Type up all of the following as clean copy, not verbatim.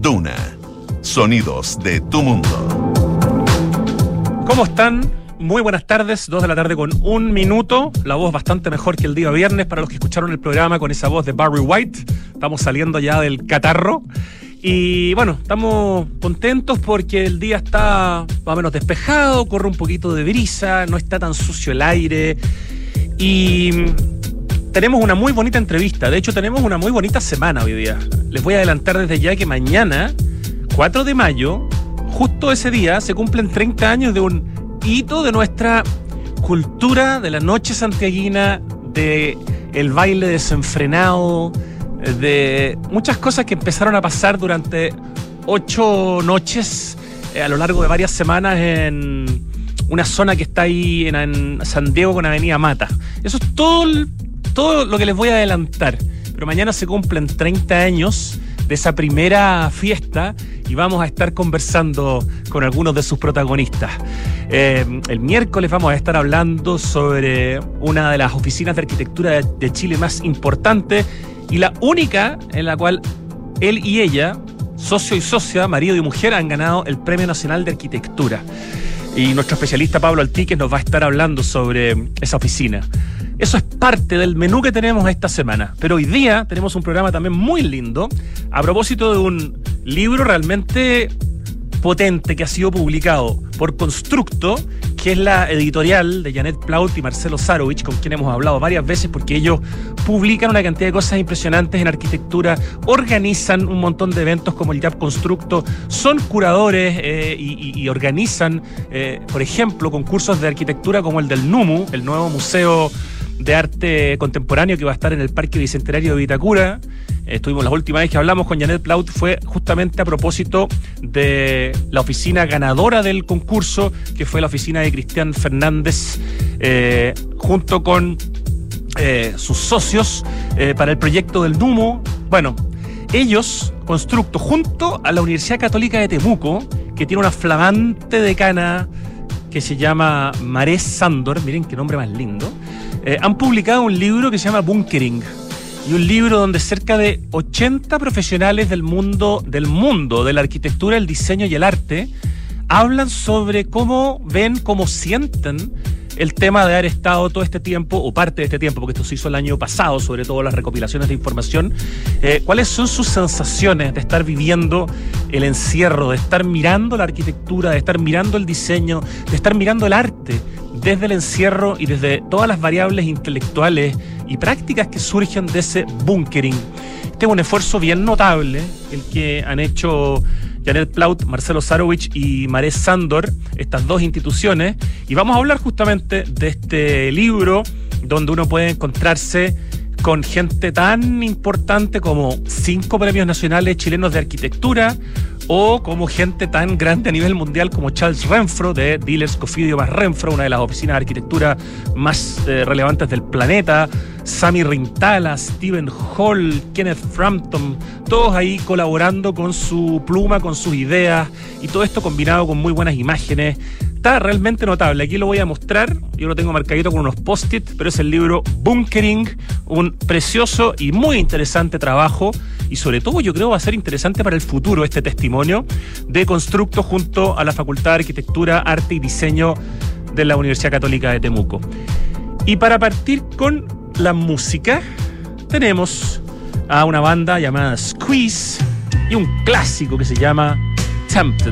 Duna. Sonidos de tu mundo. ¿Cómo están? Muy buenas tardes, 2 de la tarde con 1 minuto. La voz bastante mejor que el día viernes para los que escucharon el programa con esa voz de Barry White. Estamos saliendo ya del catarro. Y bueno, estamos contentos porque el día está más o menos despejado, corre un poquito de brisa, no está tan sucio el aire. Y tenemos una muy bonita entrevista. De hecho, tenemos una muy bonita semana hoy día. Les voy a adelantar desde ya que mañana, 4 de mayo, justo ese día, se cumplen 30 años de un hito de nuestra cultura, de la noche santiaguina, de el baile desenfrenado, de muchas cosas que empezaron a pasar durante 8 noches a lo largo de varias semanas en una zona que está ahí en San Diego con Avenida Mata. Eso es todo lo que les voy a adelantar. Pero mañana se cumplen 30 años de esa primera fiesta y vamos a estar conversando con algunos de sus protagonistas. El miércoles vamos a estar hablando sobre una de las oficinas de arquitectura de Chile más importantes y la única en la cual él y ella, socio y socia, marido y mujer, han ganado el Premio Nacional de Arquitectura. Y nuestro especialista Pablo Altiques nos va a estar hablando sobre esa oficina. Eso es parte del menú que tenemos esta semana. Pero hoy día tenemos un programa también muy lindo a propósito de un libro realmente potente que ha sido publicado por Constructo, que es la editorial de Janet Plaut y Marcelo Sarovich, con quien hemos hablado varias veces porque ellos publican una cantidad de cosas impresionantes en arquitectura, organizan un montón de eventos como el Jab Constructo, son curadores y organizan, por ejemplo, concursos de arquitectura como el del NUMU, el nuevo museo de arte contemporáneo que va a estar en el Parque Bicentenario de Vitacura. Estuvimos la última vez que hablamos con Janet Plaut fue justamente a propósito de la oficina ganadora del concurso, que fue la oficina de Cristian Fernández, junto con sus socios para el proyecto del NUMO. Bueno, ellos, Constructo, junto a la Universidad Católica de Temuco, que tiene una flamante decana que se llama Maré Sándor, miren qué nombre más lindo, han publicado un libro que se llama Bunkering. Y un libro donde cerca de 80 profesionales del mundo de la arquitectura, el diseño y el arte hablan sobre cómo ven, cómo sienten el tema de haber estado todo este tiempo, o parte de este tiempo, porque esto se hizo el año pasado, sobre todo las recopilaciones de información, cuáles son sus sensaciones de estar viviendo el encierro, de estar mirando la arquitectura, de estar mirando el diseño, de estar mirando el arte desde el encierro y desde todas las variables intelectuales y prácticas que surgen de ese bunkering. Este es un esfuerzo bien notable, el que han hecho Janet Plaut, Marcelo Sarovich y Maré Sándor, estas dos instituciones, y vamos a hablar justamente de este libro donde uno puede encontrarse con gente tan importante como 5 premios nacionales chilenos de arquitectura, o como gente tan grande a nivel mundial como Charles Renfro de Dillers Cofidio más Renfro, una de las oficinas de arquitectura más relevantes del planeta, Sami Rintala, Stephen Hall, Kenneth Frampton, todos ahí colaborando con su pluma, con sus ideas, y todo esto combinado con muy buenas imágenes. Está realmente notable. Aquí lo voy a mostrar. Yo lo tengo marcadito con unos post-it, pero es el libro Bunkering, un precioso y muy interesante trabajo, y sobre todo yo creo va a ser interesante para el futuro este testimonio de Constructo junto a la Facultad de Arquitectura, Arte y Diseño de la Universidad Católica de Temuco. Y para partir con la música, tenemos a una banda llamada Squeeze y un clásico que se llama Tempted.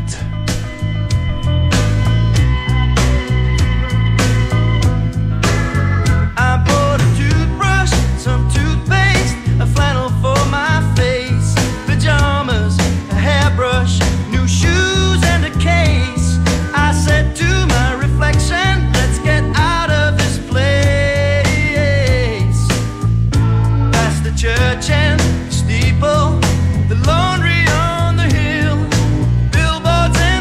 Church and steeple, the laundry on the hill, billboards and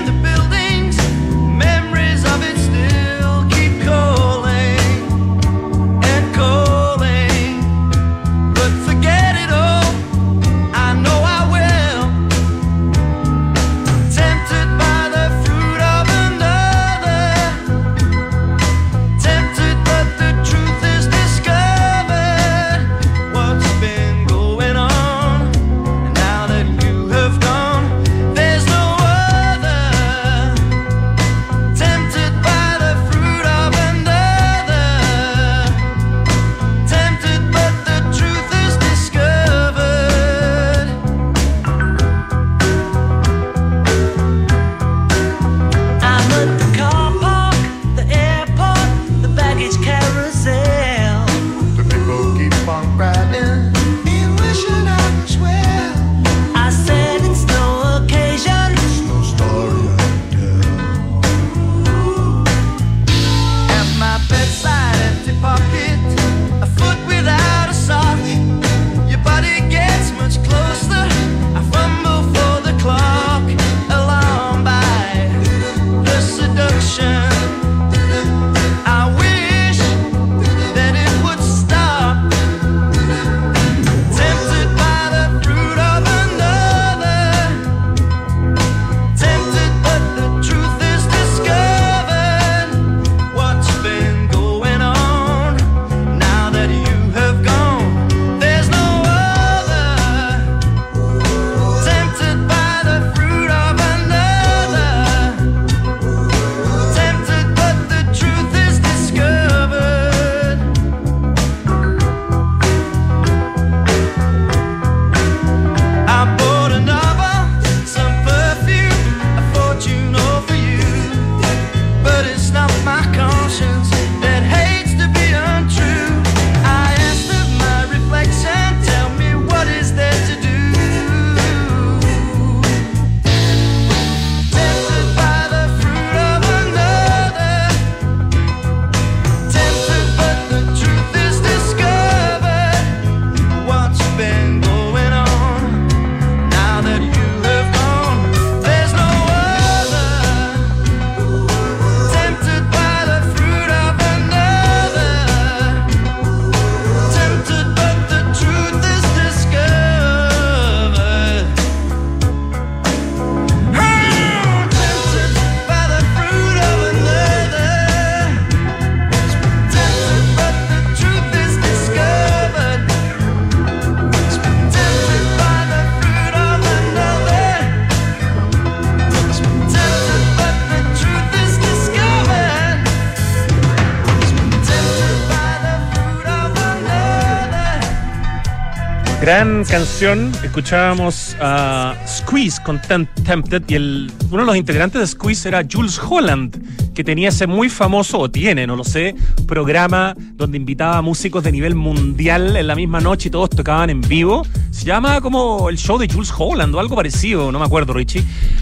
Gran canción. Escuchábamos a Squeeze con Tempted y uno de los integrantes de Squeeze era Jools Holland, que tenía ese muy famoso, o tiene, no lo sé, programa donde invitaba a músicos de nivel mundial en la misma noche y todos tocaban en vivo. Se llama como el show de Jools Holland o algo parecido, no me acuerdo, Richie.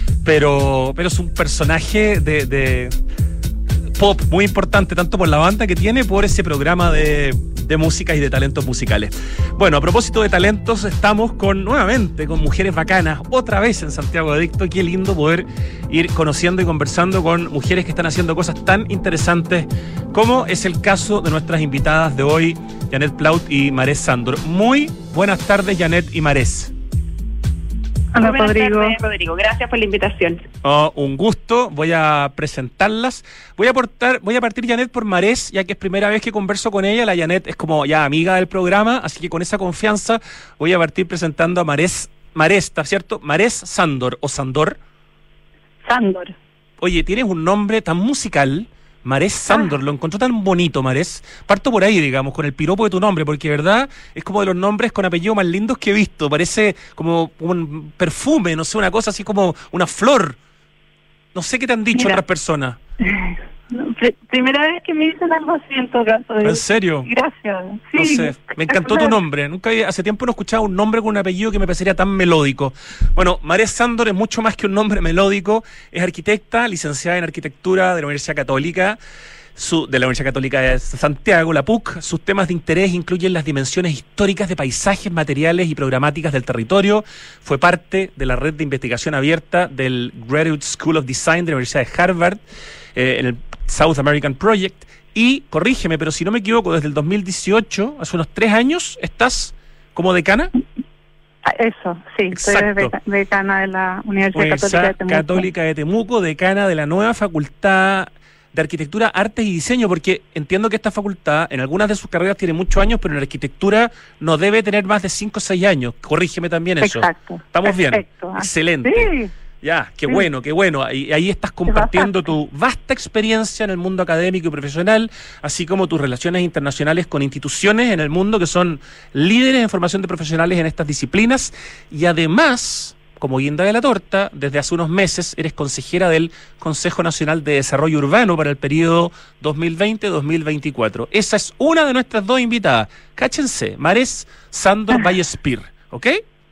Pero es un personaje de pop muy importante, tanto por la banda que tiene, por ese programa de música y de talentos musicales. Bueno, a propósito de talentos, estamos nuevamente con mujeres bacanas, otra vez en Santiago Adicto. Qué lindo poder ir conociendo y conversando con mujeres que están haciendo cosas tan interesantes, como es el caso de nuestras invitadas de hoy, Janet Plaut y Marés Sándor. Muy buenas tardes, Janet y Marés. Hola, Rodrigo. Gracias por la invitación. Un gusto. Voy a presentarlas. Voy a partir, Janet, por Marés, ya que es primera vez que converso con ella. La Janet es como ya amiga del programa, así que con esa confianza voy a partir presentando a Marés, ¿está cierto? Marés Sándor o Sándor. Sándor. Oye, tienes un nombre tan musical. Marés Sándor, lo encontró tan bonito, Marés. Parto por ahí, digamos, con el piropo de tu nombre, porque verdad es como de los nombres con apellido más lindos que he visto. Parece como un perfume, no sé, una cosa así como una flor. No sé qué te han dicho otras personas. Primera vez que me dicen algo así en todo caso. ¿En serio? Gracias. Sí, no sé, me encantó tu nombre. Hace tiempo no escuchaba un nombre con un apellido que me parecería tan melódico. Bueno, Marés Sándor es mucho más que un nombre melódico. Es arquitecta, licenciada en arquitectura de la Universidad Católica. De la Universidad Católica de Santiago, la PUC. Sus temas de interés incluyen las dimensiones históricas de paisajes, materiales y programáticas del territorio. Fue parte de la red de investigación abierta del Graduate School of Design de la Universidad de Harvard, en el South American Project. Y, corrígeme, pero si no me equivoco, desde el 2018, hace unos 3 años, ¿estás como decana? Eso, sí. Exacto. Soy decana de la Universidad Católica de Temuco, decana de la nueva facultad de Arquitectura, Artes y Diseño, porque entiendo que esta facultad en algunas de sus carreras tiene muchos años, pero en arquitectura no debe tener más de 5 o 6 años. Corrígeme también eso. Exacto. ¿Estamos perfecto. Bien? Excelente. Sí. Ya, qué bueno, qué bueno. Ahí estás compartiendo tu vasta experiencia en el mundo académico y profesional, así como tus relaciones internacionales con instituciones en el mundo que son líderes en formación de profesionales en estas disciplinas. Y además, como guinda de la torta, desde hace unos meses eres consejera del Consejo Nacional de Desarrollo Urbano para el periodo 2020-2024. Esa es una de nuestras 2 invitadas. Cáchense, Marés Sándor Vallespir, ¿ok?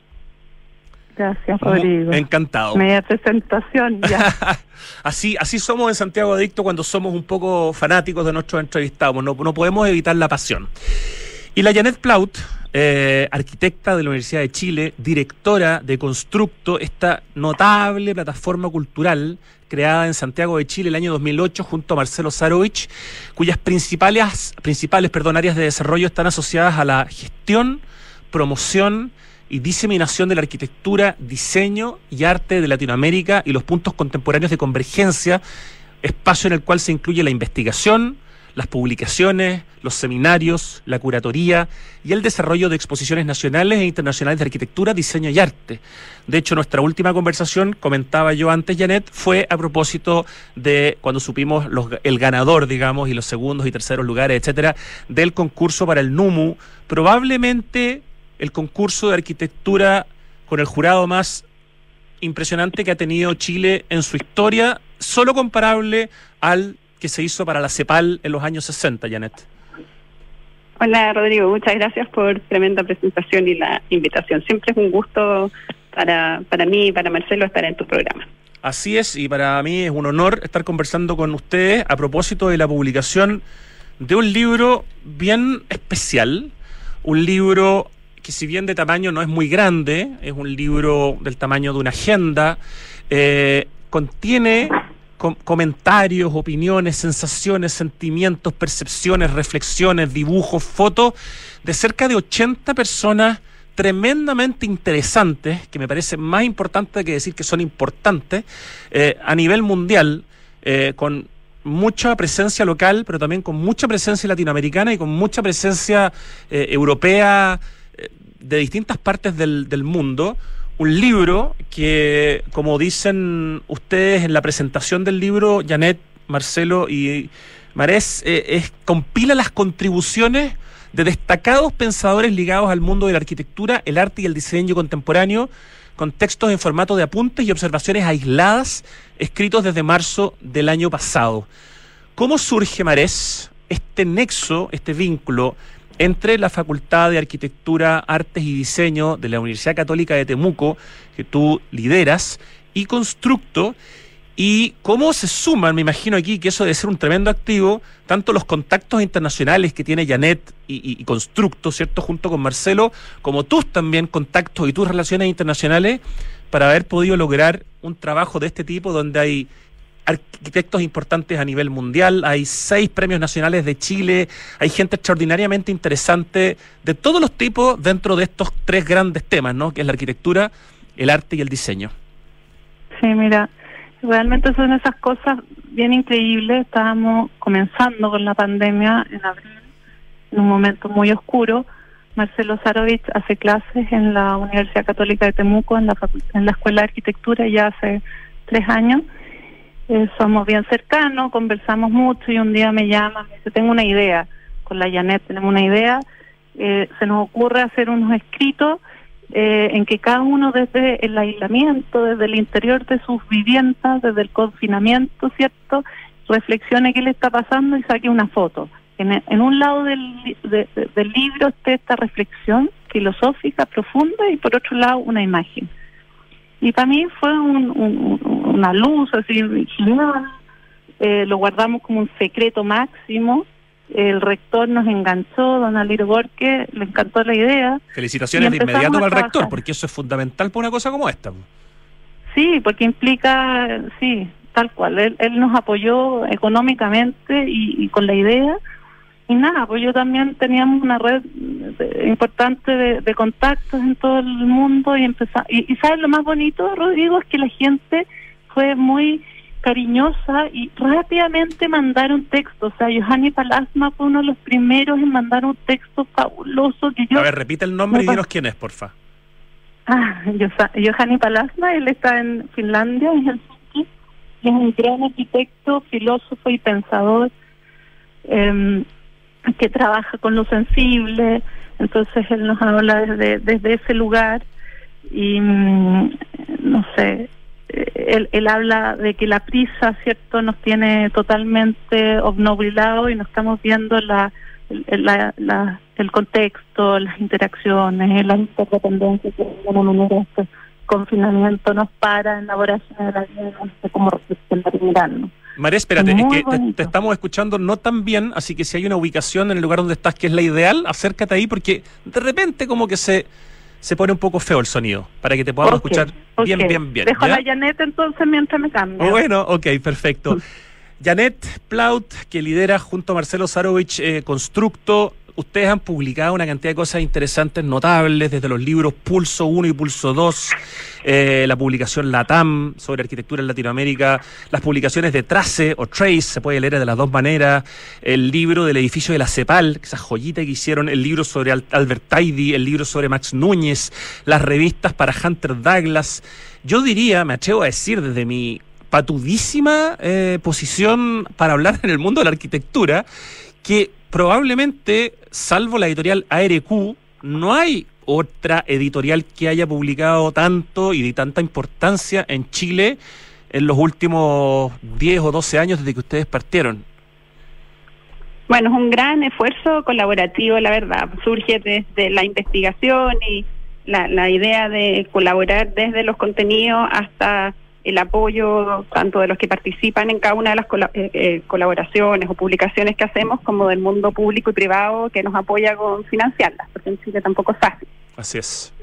Gracias, Rodrigo. Encantado. Media presentación, ya. Así somos en Santiago Adicto cuando somos un poco fanáticos de nuestros entrevistados. No podemos evitar la pasión. Y la Janet Plaut, arquitecta de la Universidad de Chile, directora de Constructo, esta notable plataforma cultural creada en Santiago de Chile el año 2008 junto a Marcelo Sarovich, cuyas principales áreas de desarrollo están asociadas a la gestión, promoción y diseminación de la arquitectura, diseño y arte de Latinoamérica y los puntos contemporáneos de convergencia, espacio en el cual se incluye la investigación, las publicaciones, los seminarios, la curatoría y el desarrollo de exposiciones nacionales e internacionales de arquitectura, diseño y arte. De hecho, nuestra última conversación, comentaba yo antes, Janet, fue a propósito de cuando supimos el ganador, digamos, y los segundos y terceros lugares, etcétera, del concurso para el NUMU, probablemente el concurso de arquitectura con el jurado más impresionante que ha tenido Chile en su historia, solo comparable al que se hizo para la CEPAL en los años 60, Janet. Hola, Rodrigo, muchas gracias por tremenda presentación y la invitación. Siempre es un gusto para mí y para Marcelo estar en tu programa. Así es, y para mí es un honor estar conversando con ustedes a propósito de la publicación de un libro bien especial, un libro que si bien de tamaño no es muy grande, es un libro del tamaño de una agenda, contiene comentarios, opiniones, sensaciones, sentimientos, percepciones, reflexiones, dibujos, fotos de cerca de 80 personas tremendamente interesantes, que me parece más importante que decir que son importantes, a nivel mundial, con mucha presencia local, pero también con mucha presencia latinoamericana y con mucha presencia europea, de distintas partes del mundo. Un libro que, como dicen ustedes en la presentación del libro, Janet, Marcelo y Marés, compila las contribuciones de destacados pensadores ligados al mundo de la arquitectura, el arte y el diseño contemporáneo, con textos en formato de apuntes y observaciones aisladas, escritos desde marzo del año pasado. ¿Cómo surge, Marés, este nexo, este vínculo entre la Facultad de Arquitectura, Artes y Diseño de la Universidad Católica de Temuco, que tú lideras, y Constructo? Y cómo se suman, me imagino aquí que eso debe ser un tremendo activo, tanto los contactos internacionales que tiene Janet y Constructo, ¿cierto?, junto con Marcelo, como tus también contactos y tus relaciones internacionales, para haber podido lograr un trabajo de este tipo donde hay arquitectos importantes a nivel mundial, hay 6 premios nacionales de Chile, hay gente extraordinariamente interesante de todos los tipos dentro de estos 3 grandes temas, ¿no?, que es la arquitectura, el arte y el diseño. Sí, mira, realmente son esas cosas bien increíbles. Estábamos comenzando con la pandemia en abril, en un momento muy oscuro. Marcelo Sarovich hace clases en la Universidad Católica de Temuco, en la Escuela de Arquitectura, ya hace 3 años. Somos bien cercanos, conversamos mucho y un día me llama, me dice, tengo una idea, con la Janet tenemos una idea, se nos ocurre hacer unos escritos en que cada uno desde el aislamiento, desde el interior de sus viviendas, desde el confinamiento, ¿cierto?, reflexione qué le está pasando y saque una foto. En un lado del libro está esta reflexión filosófica profunda y por otro lado una imagen. Y para mí fue una luz así genial. Lo guardamos como un secreto máximo. El rector nos enganchó, don Aliro Borque, le encantó la idea. Felicitaciones de inmediato al rector, porque eso es fundamental para una cosa como esta. Sí, porque implica, sí, tal cual. Él nos apoyó económicamente y con la idea. Y nada, pues yo también teníamos una red importante de contactos en todo el mundo y empezamos. Y ¿sabes lo más bonito, Rodrigo? Es que la gente fue muy cariñosa y rápidamente mandaron texto. O sea, Yohani Palasma fue uno de los primeros en mandar un texto fabuloso que yo... A ver, repite el nombre y dinos quién es, porfa. Yohani Palasma, él está en Finlandia, en Helsinki, es un gran arquitecto, filósofo y pensador que trabaja con lo sensible. Entonces él nos habla desde ese lugar y no sé, él habla de que la prisa, ¿cierto?, nos tiene totalmente obnubilado y no estamos viendo el contexto, las interacciones, las interdependencias que de alguna manera este confinamiento nos para en la vorágine de la vida, no sé cómo reflexionar y mirarnos. María, espérate, es que te estamos escuchando no tan bien, así que si hay una ubicación en el lugar donde estás que es la ideal, acércate ahí porque de repente como que se pone un poco feo el sonido, para que te podamos escuchar bien. Dejo ¿ya? La Janet entonces mientras me cambio. Bueno, ok, perfecto. Janet Plaut, que lidera junto a Marcelo Sarovich Constructo. Ustedes han publicado una cantidad de cosas interesantes, notables, desde los libros Pulso 1 y Pulso 2, la publicación LATAM sobre arquitectura en Latinoamérica, las publicaciones de Trace o Trace, se puede leer de las dos maneras, el libro del edificio de la CEPAL, esa joyita que hicieron, el libro sobre Albert Taidy, el libro sobre Max Núñez, las revistas para Hunter Douglas. Yo diría, me atrevo a decir desde mi patudísima posición para hablar en el mundo de la arquitectura, que probablemente, salvo la editorial ARQ, no hay otra editorial que haya publicado tanto y de tanta importancia en Chile en los últimos 10 o 12 años desde que ustedes partieron. Bueno, es un gran esfuerzo colaborativo, la verdad. Surge desde la investigación y la idea de colaborar desde los contenidos hasta el apoyo tanto de los que participan en cada una de las colaboraciones o publicaciones que hacemos, como del mundo público y privado que nos apoya con financiarlas, porque en Chile tampoco es fácil. Así es.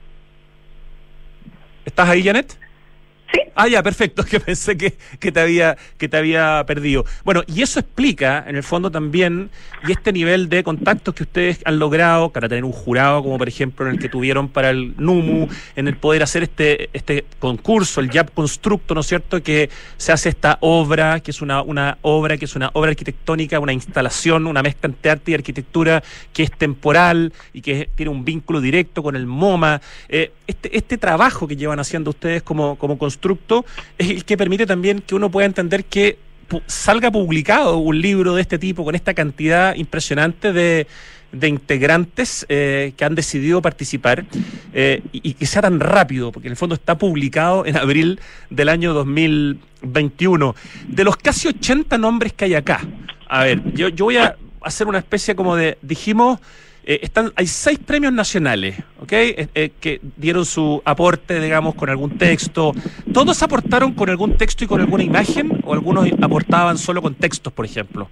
¿Estás ahí, Janet? Sí. Ah, ya, perfecto, que pensé que te había perdido. Bueno, y eso explica, en el fondo también, y este nivel de contactos que ustedes han logrado para tener un jurado, como por ejemplo en el que tuvieron para el NUMU, en el poder hacer este concurso, el JAP Constructo, ¿no es cierto?, que se hace esta obra, que es una obra arquitectónica, una instalación, una mezcla entre arte y arquitectura, que es temporal y que tiene un vínculo directo con el MoMA. Este trabajo que llevan haciendo ustedes como Constructo es el que permite también que uno pueda entender que salga publicado un libro de este tipo con esta cantidad impresionante de de integrantes que han decidido participar y que sea tan rápido, porque en el fondo está publicado en abril del año 2021. De los casi 80 nombres que hay acá, a ver, yo voy a hacer una especie como de, dijimos, hay 6 premios nacionales, ¿ok? Que dieron su aporte, digamos, con algún texto. ¿Todos aportaron con algún texto y con alguna imagen? ¿O algunos aportaban solo con textos, por ejemplo?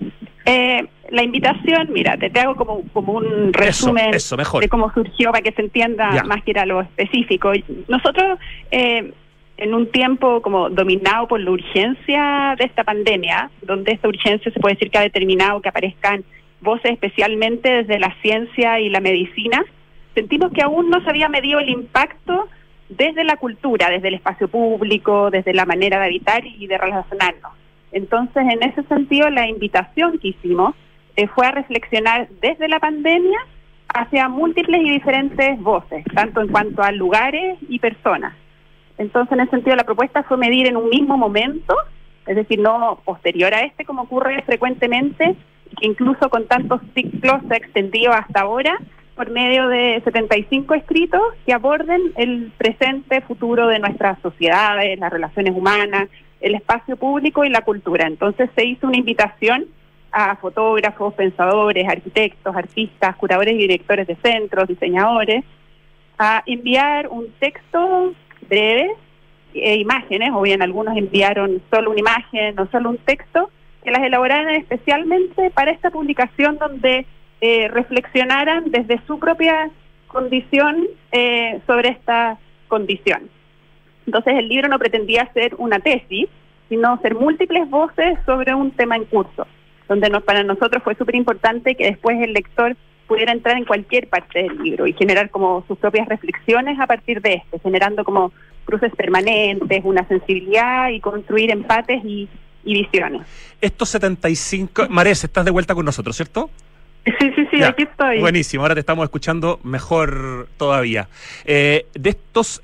La invitación, mira, te hago como un resumen eso, mejor, de cómo surgió para que se entienda ya, más que era lo específico. Nosotros, en un tiempo como dominado por la urgencia de esta pandemia, donde esta urgencia se puede decir que ha determinado que aparezcan voces especialmente desde la ciencia y la medicina, sentimos que aún no se había medido el impacto desde la cultura, desde el espacio público, desde la manera de habitar y de relacionarnos. Entonces, en ese sentido, la invitación que hicimos fue a reflexionar desde la pandemia hacia múltiples y diferentes voces, tanto en cuanto a lugares y personas. Entonces, en ese sentido, la propuesta fue medir en un mismo momento, es decir, no posterior a este, como ocurre frecuentemente, que incluso con tantos ciclos se ha extendido hasta ahora, por medio de 75 escritos que aborden el presente, futuro de nuestras sociedades, las relaciones humanas, el espacio público y la cultura. Entonces se hizo una invitación a fotógrafos, pensadores, arquitectos, artistas, curadores y directores de centros, diseñadores, a enviar un texto breve, imágenes, o bien algunos enviaron solo una imagen o solo un texto, que las elaboraran especialmente para esta publicación donde reflexionaran desde su propia condición sobre esta condición. Entonces el libro no pretendía ser una tesis, sino ser múltiples voces sobre un tema en curso, donde para nosotros fue súper importante que después el lector pudiera entrar en cualquier parte del libro y generar como sus propias reflexiones a partir de generando como cruces permanentes, una sensibilidad y construir empates y visiones. Estos 75... Marés, estás de vuelta con nosotros, ¿cierto? Sí, ya, aquí estoy. Buenísimo, ahora te estamos escuchando mejor todavía. De estos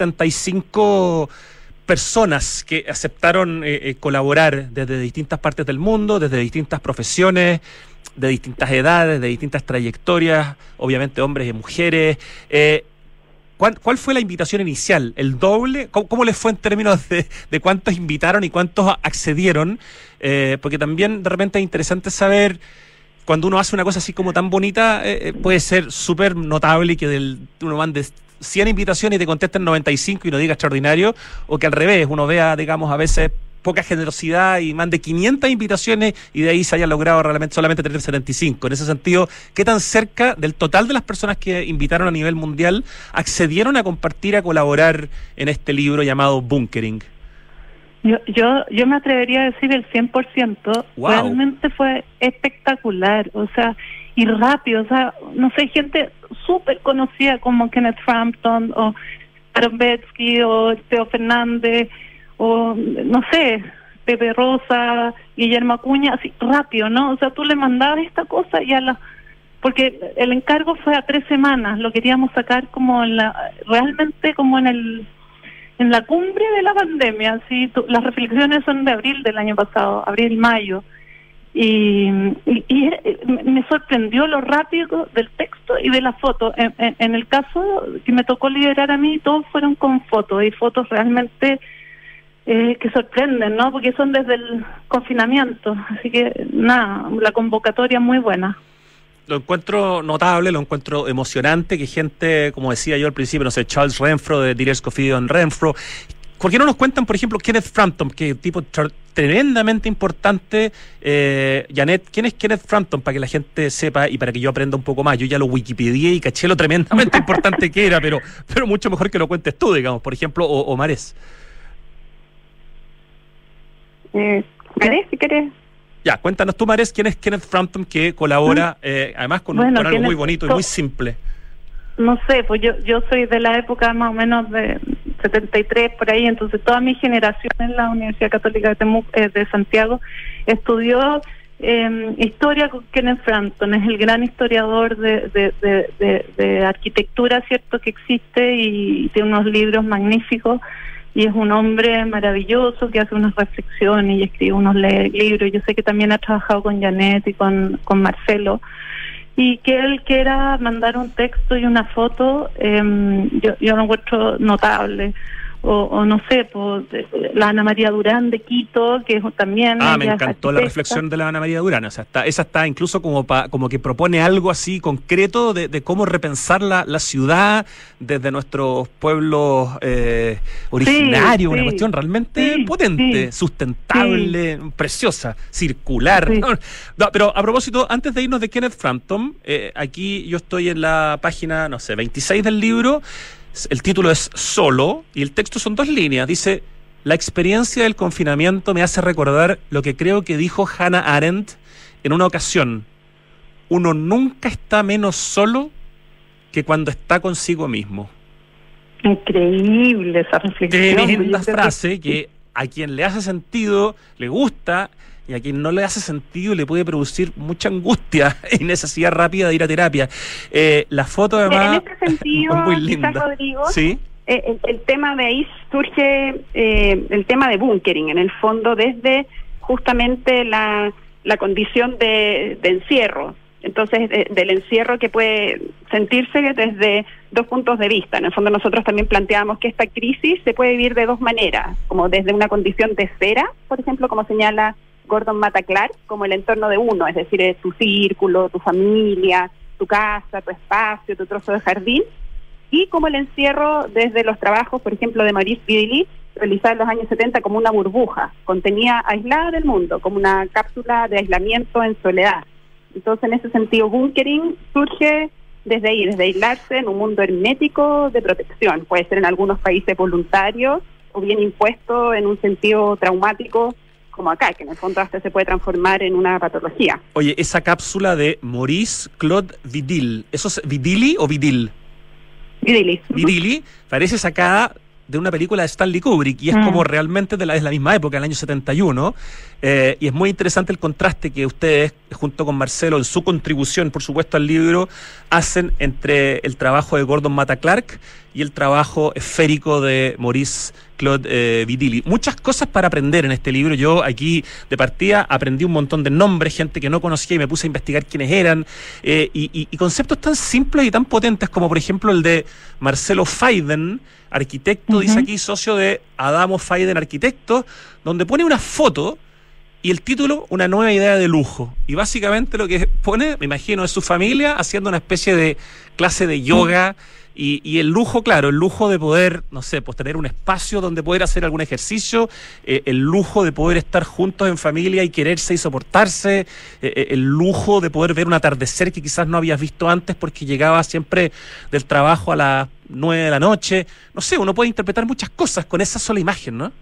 75 personas que aceptaron colaborar desde distintas partes del mundo, desde distintas profesiones, de distintas edades, de distintas trayectorias, obviamente hombres y mujeres, ¿cuál fue la invitación inicial? ¿El doble? ¿Cómo les fue en términos de cuántos invitaron y cuántos accedieron? Porque también de repente es interesante saber, cuando uno hace una cosa así como tan bonita, puede ser súper notable y que uno mande 100 invitaciones y te contesten 95 y no diga extraordinario, o que al revés, uno vea, digamos, a veces poca generosidad y mande 500 invitaciones y de ahí se haya logrado realmente solamente tener 75. En ese sentido, ¿qué tan cerca del total de las personas que invitaron a nivel mundial accedieron a compartir, a colaborar en este libro llamado Bunkering? Yo me atrevería a decir el 100%. Wow. Realmente fue espectacular, o sea, y rápido, o sea, no sé, gente súper conocida como Kenneth Frampton o Aaron Betsky o Teo Fernández o no sé, Pepe Rosa, Guillermo Acuña, así rápido, ¿no? O sea, tú le mandabas esta cosa y porque el encargo fue a 3 semanas, lo queríamos sacar como realmente como en la cumbre de la pandemia, ¿sí? Las reflexiones son de abril del año pasado, abril-mayo, y me sorprendió lo rápido del texto y de la foto. En el caso que me tocó liderar a mí, todos fueron con fotos, y fotos realmente que sorprenden, ¿no? Porque son desde el confinamiento, así que nada, la convocatoria muy buena. Lo encuentro notable, lo encuentro emocionante, que gente, como decía yo al principio, no sé, Charles Renfro de Direct Coffee en Renfro. ¿Por qué no nos cuentan, por ejemplo, Kenneth Frampton, que es un tipo tremendamente importante? Janet, ¿quién es Kenneth Frampton? Para que la gente sepa y para que yo aprenda un poco más. Yo ya lo wikipedié y caché lo tremendamente importante que era, pero mucho mejor que lo cuentes tú, digamos, por ejemplo, o Marés. Marés, si querés. Ya, cuéntanos tú, Marés, ¿quién es Kenneth Frampton, que colabora, además con algo muy bonito y muy simple? No sé, pues yo soy de la época más o menos de 73, por ahí, entonces toda mi generación en la Universidad Católica de Santiago estudió historia con Kenneth Frampton. Es el gran historiador de arquitectura, cierto, que existe, y tiene unos libros magníficos. Y es un hombre maravilloso que hace unas reflexiones y escribe unos libros. Yo sé que también ha trabajado con Janet y con Marcelo. y que él quiera mandar un texto y una foto, yo lo encuentro notable. O no sé, pues, la Ana María Durán de Quito, que también... Me encantó la reflexión de la Ana María Durán, o sea, esa está incluso como que propone algo así concreto de cómo repensar la ciudad desde nuestros pueblos originarios, una cuestión realmente potente, sustentable, preciosa, circular. Sí. No, pero a propósito, antes de irnos de Kenneth Frampton, aquí yo estoy en la página, 26 del libro. El título es Solo, y el texto son 2 líneas. Dice: la experiencia del confinamiento me hace recordar lo que creo que dijo Hannah Arendt en una ocasión: uno nunca está menos solo que cuando está consigo mismo. Increíble esa reflexión. Tremenda frase que a quien le hace sentido, le gusta, y a quien no le hace sentido le puede producir mucha angustia y necesidad rápida de ir a terapia. La foto además en este sentido, es muy linda. quizás, Rodrigo, ¿sí? El tema de ahí surge el tema de bunkering, en el fondo, desde justamente la condición de encierro. Entonces, del encierro que puede sentirse desde 2 puntos de vista. En el fondo, nosotros también planteamos que esta crisis se puede vivir de 2 maneras, como desde una condición de esfera, por ejemplo, como señala Gordon Matta Clark, como el entorno de uno, es decir, tu círculo, tu familia, tu casa, tu espacio, tu trozo de jardín, y como el encierro desde los trabajos, por ejemplo, de Maurice Videly, realizada en los años 70 como una burbuja, contenida aislada del mundo, como una cápsula de aislamiento en soledad. Entonces, en ese sentido, bunkering surge desde ahí, desde aislarse en un mundo hermético de protección. Puede ser en algunos países voluntario o bien impuesto en un sentido traumático, como acá, que en el fondo hasta se puede transformar en una patología. Oye, esa cápsula de Maurice Claude Vidil, ¿eso es Vidili o Vidil? Vidili. Vidili parece sacada de una película de Stanley Kubrick y es como realmente es la misma época, el año 71, y es muy interesante el contraste que ustedes, junto con Marcelo, en su contribución, por supuesto, al libro, hacen entre el trabajo de Gordon Matta Clark y el trabajo esférico de Maurice Claude Vidili. Muchas cosas para aprender en este libro. Yo aquí, de partida, aprendí un montón de nombres, gente que no conocía, y me puse a investigar quiénes eran, y conceptos tan simples y tan potentes como, por ejemplo, el de Marcelo Faiden, arquitecto, dice aquí, socio de Adamo Faiden Arquitectos, donde pone una foto y el título, una nueva idea de lujo. Y básicamente lo que pone, me imagino, es su familia haciendo una especie de clase de yoga, y el lujo, claro, el lujo de poder, no sé, pues tener un espacio donde poder hacer algún ejercicio, el lujo de poder estar juntos en familia y quererse y soportarse, el lujo de poder ver un atardecer que quizás no habías visto antes porque llegaba siempre del trabajo a las 9 de la noche. No sé, uno puede interpretar muchas cosas con esa sola imagen, ¿no?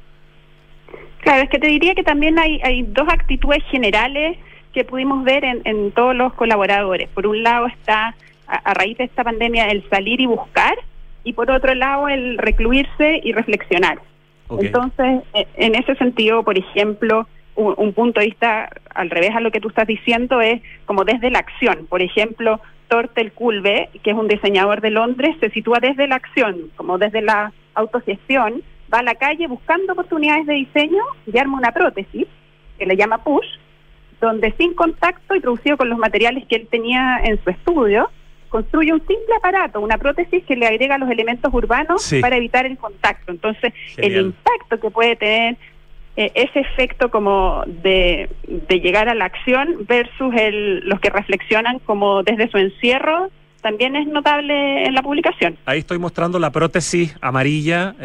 Claro, es que te diría que también hay 2 actitudes generales que pudimos ver en todos los colaboradores. Por un lado está, a raíz de esta pandemia, el salir y buscar, y por otro lado el recluirse y reflexionar. Okay. Entonces, en ese sentido, por ejemplo, un punto de vista al revés a lo que tú estás diciendo es como desde la acción. Por ejemplo, Tortel Kulve, que es un diseñador de Londres, se sitúa desde la acción, como desde la autogestión, va a la calle buscando oportunidades de diseño y arma una prótesis, que le llama Push, donde sin contacto y producido con los materiales que él tenía en su estudio, construye un simple aparato, una prótesis que le agrega los elementos urbanos para evitar el contacto. Entonces, el impacto que puede tener ese efecto como de llegar a la acción versus los que reflexionan como desde su encierro, también es notable en la publicación. Ahí estoy mostrando la prótesis amarilla,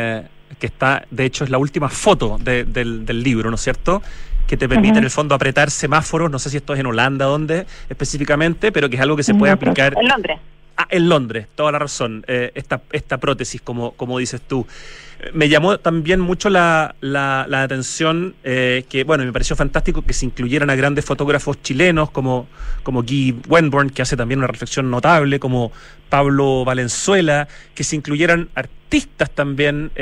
que está, de hecho, es la última foto del libro, ¿no es cierto?, que te permite en el fondo apretar semáforos. No sé si esto es en Holanda, dónde específicamente, pero que es algo que se puede aplicar. En Londres. En Londres, toda la razón, esta prótesis, como dices tú. Me llamó también mucho la atención, que, bueno, me pareció fantástico que se incluyeran a grandes fotógrafos chilenos como Guy Wenborn, que hace también una reflexión notable, como Pablo Valenzuela, que se incluyeran artistas también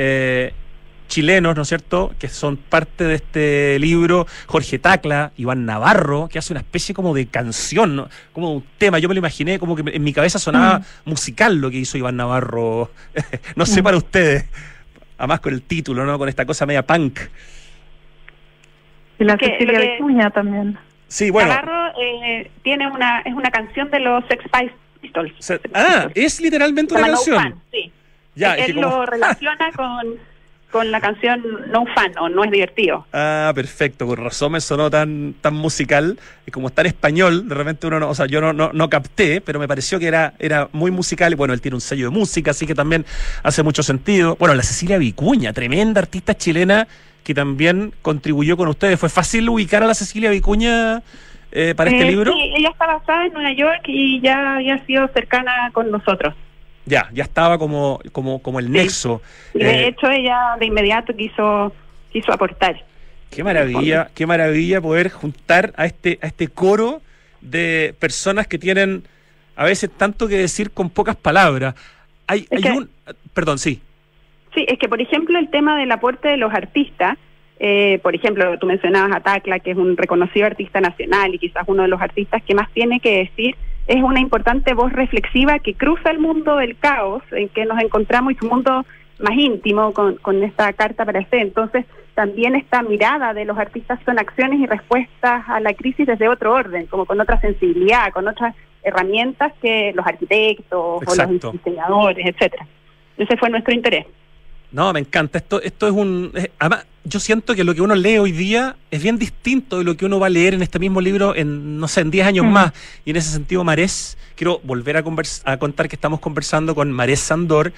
chilenos, ¿no es cierto?, que son parte de este libro, Jorge Tacla, Iván Navarro, que hace una especie como de canción, ¿no?, como un tema. Yo me lo imaginé como que en mi cabeza sonaba musical lo que hizo Iván Navarro. No sé para ustedes, además con el título, ¿no?, con esta cosa media punk. Y la Cecilia Vicuña también. Sí, bueno. tiene es una canción de los Sex Pistols. Es literalmente una canción. No Fun, sí. Ya, él lo relaciona con la canción No Fun, o No es divertido. Perfecto, con razón me sonó tan musical, y como está en español, de repente uno no, o sea, yo no capté, pero me pareció que era muy musical, y bueno, él tiene un sello de música, así que también hace mucho sentido. Bueno, la Cecilia Vicuña, tremenda artista chilena, que también contribuyó con ustedes. ¿Fue fácil ubicar a la Cecilia Vicuña para este libro? Sí, ella está basada en Nueva York y ya había sido cercana con nosotros. Ya estaba como el nexo. Y de hecho ella de inmediato quiso aportar. Qué maravilla poder juntar a este coro de personas que tienen a veces tanto que decir con pocas palabras. Perdón, sí. Sí, es que por ejemplo el tema del aporte de los artistas, por ejemplo, tú mencionabas a Tacla, que es un reconocido artista nacional y quizás uno de los artistas que más tiene que decir, es una importante voz reflexiva que cruza el mundo del caos en que nos encontramos y su mundo más íntimo con esta carta para usted. Entonces, también esta mirada de los artistas son acciones y respuestas a la crisis desde otro orden, como con otra sensibilidad, con otras herramientas que los arquitectos Exacto. o los diseñadores, etcétera. Ese fue nuestro interés. No, me encanta. Esto es además, yo siento que lo que uno lee hoy día es bien distinto de lo que uno va a leer en este mismo libro en 10 años más. Y en ese sentido, Marés, quiero volver a contar que estamos conversando con Marés Sándor,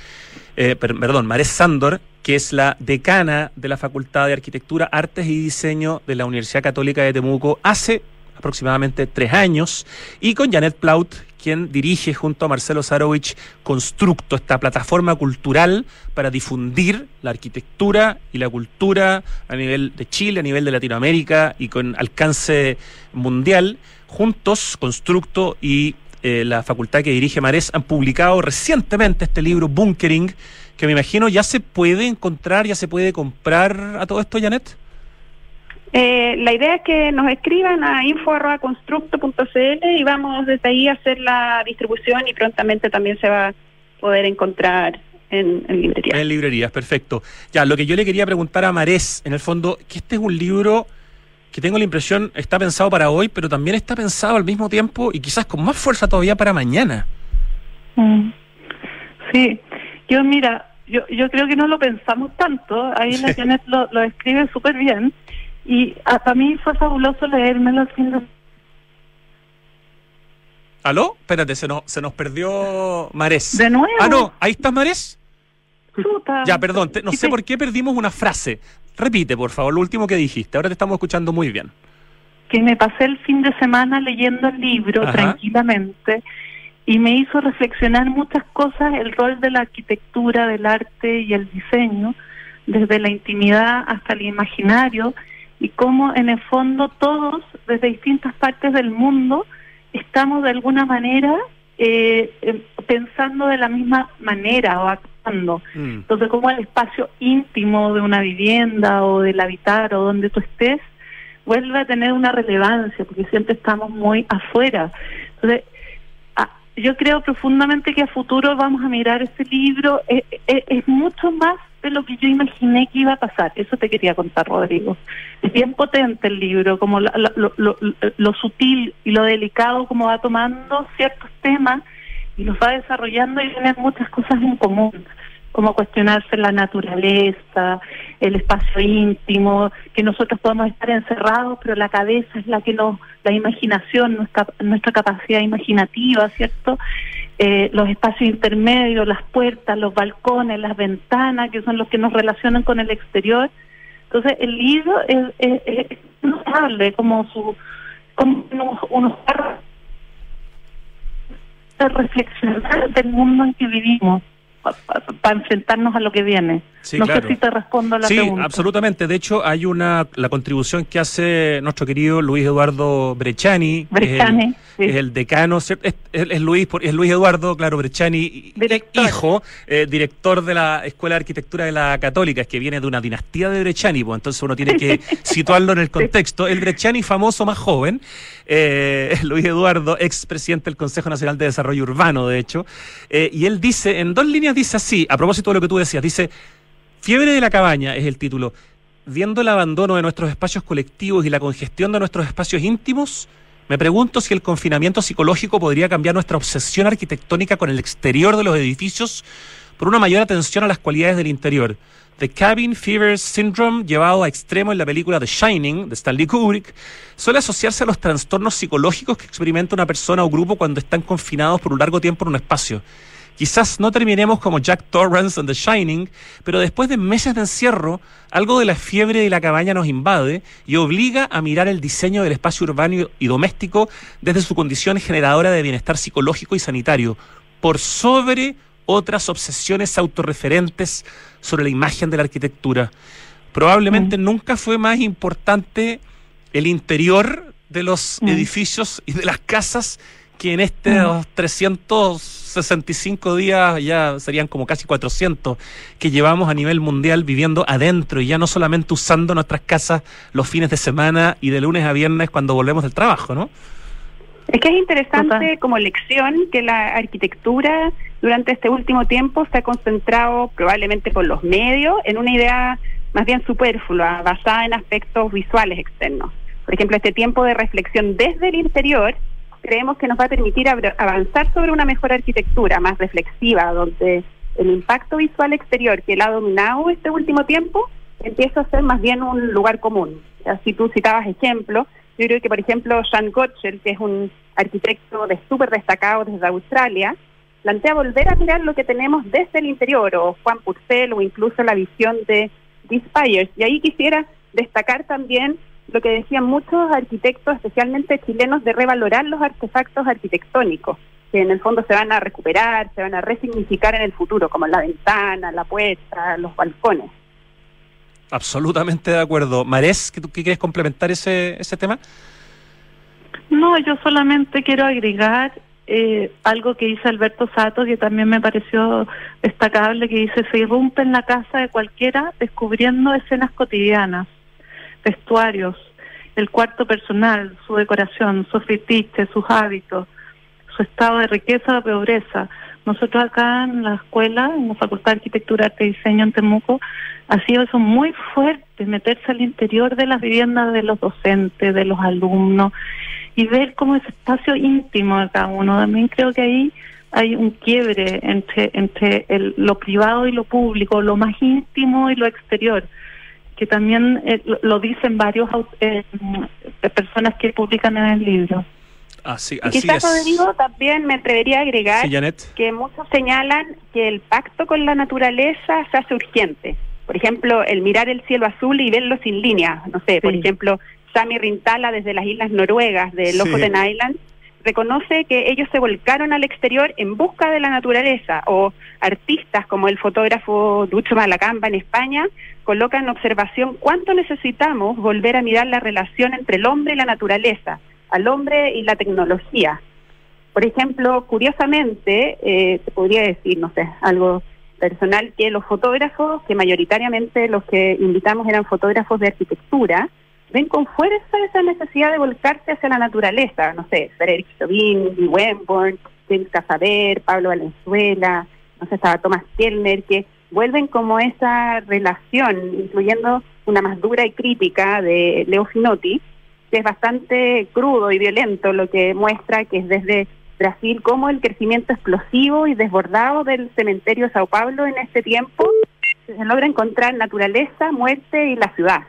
que es la decana de la Facultad de Arquitectura, Artes y Diseño de la Universidad Católica de Temuco hace aproximadamente 3 años, y con Janet Plaut, quien dirige junto a Marcelo Sarovich Constructo, esta plataforma cultural para difundir la arquitectura y la cultura a nivel de Chile, a nivel de Latinoamérica y con alcance mundial. Juntos, Constructo y la facultad que dirige Marés han publicado recientemente este libro Bunkering, que me imagino ya se puede encontrar, ya se puede comprar a todo esto, Janet. La idea es que nos escriban a info@constructo.cl y vamos desde ahí a hacer la distribución, y prontamente también se va a poder encontrar en librerías. En librerías, perfecto. Ya, lo que yo le quería preguntar a Marés, en el fondo, que este es un libro que tengo la impresión está pensado para hoy, pero también está pensado al mismo tiempo y quizás con más fuerza todavía para mañana. Sí, yo creo que no lo pensamos tanto. Ahí la Janet lo escribe súper bien. Y para mí fue fabuloso leérmelo sin... ¿Aló? Espérate, se nos perdió Marés. ¿De nuevo? No, ¿ahí estás, Marés? Chuta. Ya, perdón, no sé por qué perdimos una frase. Repite, por favor, lo último que dijiste. Ahora te estamos escuchando muy bien. Que me pasé el fin de semana leyendo el libro tranquilamente y me hizo reflexionar muchas cosas, el rol de la arquitectura, del arte y el diseño, desde la intimidad hasta el imaginario, y cómo en el fondo todos, desde distintas partes del mundo, estamos de alguna manera pensando de la misma manera o actuando. Entonces, como el espacio íntimo de una vivienda o del habitar o donde tú estés vuelve a tener una relevancia, porque siempre estamos muy afuera. Entonces, yo creo profundamente que a futuro vamos a mirar este libro, es mucho más de lo que yo imaginé que iba a pasar. Eso te quería contar, Rodrigo. Es bien potente el libro, como lo sutil y lo delicado, como va tomando ciertos temas y los va desarrollando, y tienen muchas cosas en común, como cuestionarse la naturaleza, el espacio íntimo, que nosotros podemos estar encerrados, pero la cabeza es la que la imaginación, nuestra capacidad imaginativa, ¿cierto? Los espacios intermedios, las puertas, los balcones, las ventanas, que son los que nos relacionan con el exterior. Entonces, el libro es notable, como unos reflexionar del mundo en que vivimos, para enfrentarnos a lo que viene. Sí, no claro. sé si te respondo a la pregunta. Sí, absolutamente. De hecho, hay la contribución que hace nuestro querido Luis Eduardo Brecciani, es el decano, es Luis Eduardo, claro, Brecciani, hijo, director de la Escuela de Arquitectura de la Católica, es que viene de una dinastía de Brecciani, pues entonces uno tiene que situarlo en el contexto. El Brecciani famoso más joven, Luis Eduardo, ex presidente del Consejo Nacional de Desarrollo Urbano, de hecho, y él dice, en 2 líneas dice así, a propósito de lo que tú decías, dice: Fiebre de la cabaña es el título. Viendo el abandono de nuestros espacios colectivos y la congestión de nuestros espacios íntimos, Me pregunto si el confinamiento psicológico podría cambiar nuestra obsesión arquitectónica con el exterior de los edificios por una mayor atención a las cualidades del interior. The Cabin Fever Syndrome, llevado a extremo en la película The Shining, de Stanley Kubrick, suele asociarse a los trastornos psicológicos que experimenta una persona o grupo cuando están confinados por un largo tiempo en un espacio. Quizás no terminemos como Jack Torrance en The Shining, pero después de meses de encierro, algo de la fiebre de la cabaña nos invade y obliga a mirar el diseño del espacio urbano y doméstico desde su condición generadora de bienestar psicológico y sanitario, por sobre otras obsesiones autorreferentes sobre la imagen de la arquitectura. Probablemente nunca fue más importante el interior de los edificios y de las casas que en estos 365 días, ya serían como casi 400, que llevamos a nivel mundial viviendo adentro y ya no solamente usando nuestras casas los fines de semana y de lunes a viernes cuando volvemos del trabajo, ¿no? Es que es interesante como lección que la arquitectura durante este último tiempo se ha concentrado, probablemente por los medios, en una idea más bien superflua, basada en aspectos visuales externos. Por ejemplo, este tiempo de reflexión desde el interior creemos que nos va a permitir avanzar sobre una mejor arquitectura, más reflexiva, donde el impacto visual exterior que la ha dominado este último tiempo empieza a ser más bien un lugar común. Si tú citabas ejemplos, yo creo que, por ejemplo, Jean Gottschall, que es un arquitecto súper destacado desde Australia, plantea volver a mirar lo que tenemos desde el interior, o Juan Purcell, o incluso la visión de Spires. Y ahí quisiera destacar también lo que decían muchos arquitectos, especialmente chilenos, de revalorar los artefactos arquitectónicos, que en el fondo se van a recuperar, se van a resignificar en el futuro, como la ventana, la puerta, los balcones. Absolutamente de acuerdo. Marés, ¿qué quieres complementar ese tema? No, yo solamente quiero agregar algo que dice Alberto Sato, que también me pareció destacable, que dice: se irrumpe en la casa de cualquiera descubriendo escenas cotidianas, vestuarios, el cuarto personal, su decoración, sus fetiches, sus hábitos, su estado de riqueza o pobreza. Nosotros acá en la escuela, en la Facultad de Arquitectura, Arte y Diseño en Temuco, ha sido eso muy fuerte, meterse al interior de las viviendas de los docentes, de los alumnos, y ver cómo es espacio íntimo de cada uno. También creo que ahí hay un quiebre entre lo privado y lo público, lo más íntimo y lo exterior, que también lo dicen varios personas que publican en el libro. Así quizás, Rodrigo, también me atrevería a agregar que muchos señalan que el pacto con la naturaleza se hace urgente. Por ejemplo, el mirar el cielo azul y verlo sin líneas. No sé, por ejemplo, Sami Rintala, desde las islas noruegas de Lofoten Island, reconoce que ellos se volcaron al exterior en busca de la naturaleza, o artistas como el fotógrafo Ducho Malacamba en España colocan en observación cuánto necesitamos volver a mirar la relación entre el hombre y la naturaleza, al hombre y la tecnología. Por ejemplo, curiosamente, te podría decir, no sé, algo personal, que los fotógrafos, que mayoritariamente los que invitamos eran fotógrafos de arquitectura, ven con fuerza esa necesidad de volcarse hacia la naturaleza. No sé, Frederick Chopin, Wemborn, James Casader, Pablo Valenzuela, no sé, estaba Thomas Kellner, que vuelven como esa relación, incluyendo una más dura y crítica de Leo Finotti, que es bastante crudo y violento, lo que muestra que es desde Brasil como el crecimiento explosivo y desbordado del cementerio de Sao Paulo en este tiempo se logra encontrar naturaleza, muerte y la ciudad.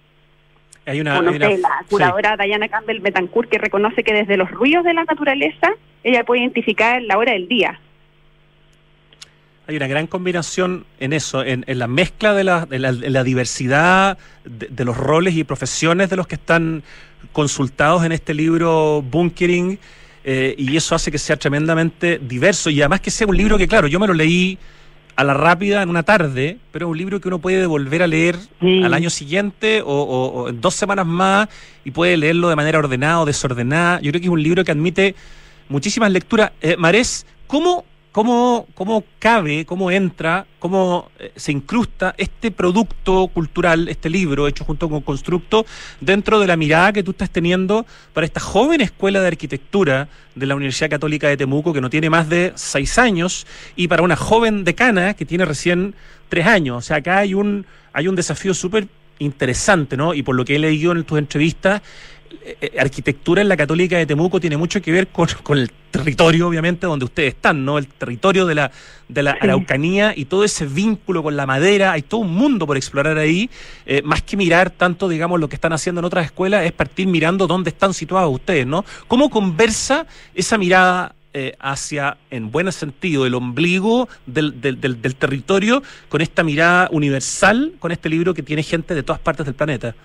La curadora Diana Campbell Betancourt, que reconoce que desde los ruidos de la naturaleza ella puede identificar la hora del día. Hay una gran combinación en eso, en la mezcla de la diversidad de los roles y profesiones de los que están consultados en este libro Bunkering, y eso hace que sea tremendamente diverso, y además que sea un libro que, claro, yo me lo leí a la rápida en una tarde, pero es un libro que uno puede volver a leer al año siguiente o en 2 semanas más, y puede leerlo de manera ordenada o desordenada. Yo creo que es un libro que admite muchísimas lecturas. Marés, ¿cómo cabe, cómo entra, cómo se incrusta este producto cultural, este libro hecho junto con Constructo, dentro de la mirada que tú estás teniendo para esta joven escuela de arquitectura de la Universidad Católica de Temuco, que no tiene más de 6 años, y para una joven decana que tiene recién 3 años? O sea, acá hay un desafío súper interesante, ¿no? Y por lo que he leído en tus entrevistas, arquitectura en la Católica de Temuco tiene mucho que ver con el territorio, obviamente, donde ustedes están, ¿no? El territorio de la Araucanía y todo ese vínculo con la madera. Hay todo un mundo por explorar ahí. Más que mirar tanto, digamos, lo que están haciendo en otras escuelas, es partir mirando dónde están situados ustedes, ¿no? ¿Cómo conversa esa mirada hacia, en buen sentido, el ombligo del territorio con esta mirada universal, con este libro que tiene gente de todas partes del planeta?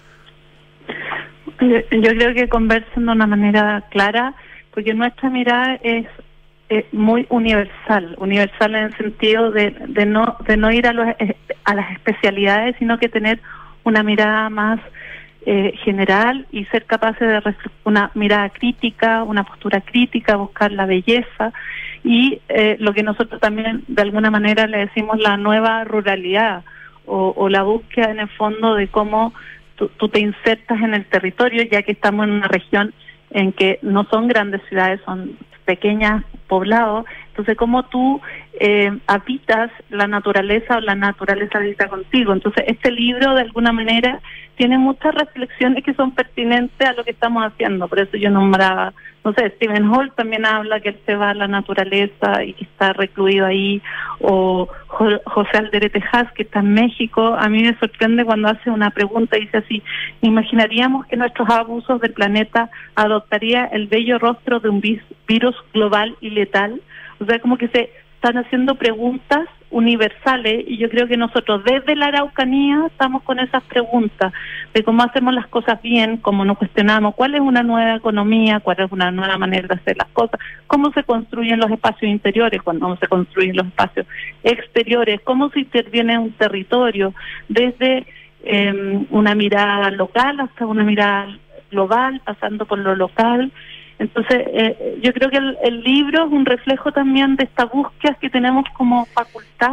Yo creo que conversan de una manera clara, porque nuestra mirada es muy universal en el sentido de no ir a las especialidades, sino que tener una mirada más general y ser capaces de una mirada crítica, una postura crítica, buscar la belleza y lo que nosotros también de alguna manera le decimos la nueva ruralidad o la búsqueda en el fondo de cómo tú te insertas en el territorio, ya que estamos en una región en que no son grandes ciudades, son pequeños poblados. Entonces, cómo tú habitas la naturaleza o la naturaleza habita contigo. Entonces, este libro, de alguna manera, tiene muchas reflexiones que son pertinentes a lo que estamos haciendo. Por eso yo nombraba, no sé, Stephen Holt también habla que él se va a la naturaleza y que está recluido ahí, o José Alderete Haas, que está en México. A mí me sorprende cuando hace una pregunta y dice así: imaginaríamos que nuestros abusos del planeta adoptaría el bello rostro de un virus global y letal. O sea, como que se están haciendo preguntas universales y yo creo que nosotros desde la Araucanía estamos con esas preguntas de cómo hacemos las cosas bien, cómo nos cuestionamos cuál es una nueva economía, cuál es una nueva manera de hacer las cosas, cómo se construyen los espacios interiores, cuando se construyen los espacios exteriores, cómo se interviene en un territorio desde una mirada local hasta una mirada global, pasando por lo local. Entonces, yo creo que el libro es un reflejo también de estas búsquedas que tenemos como facultad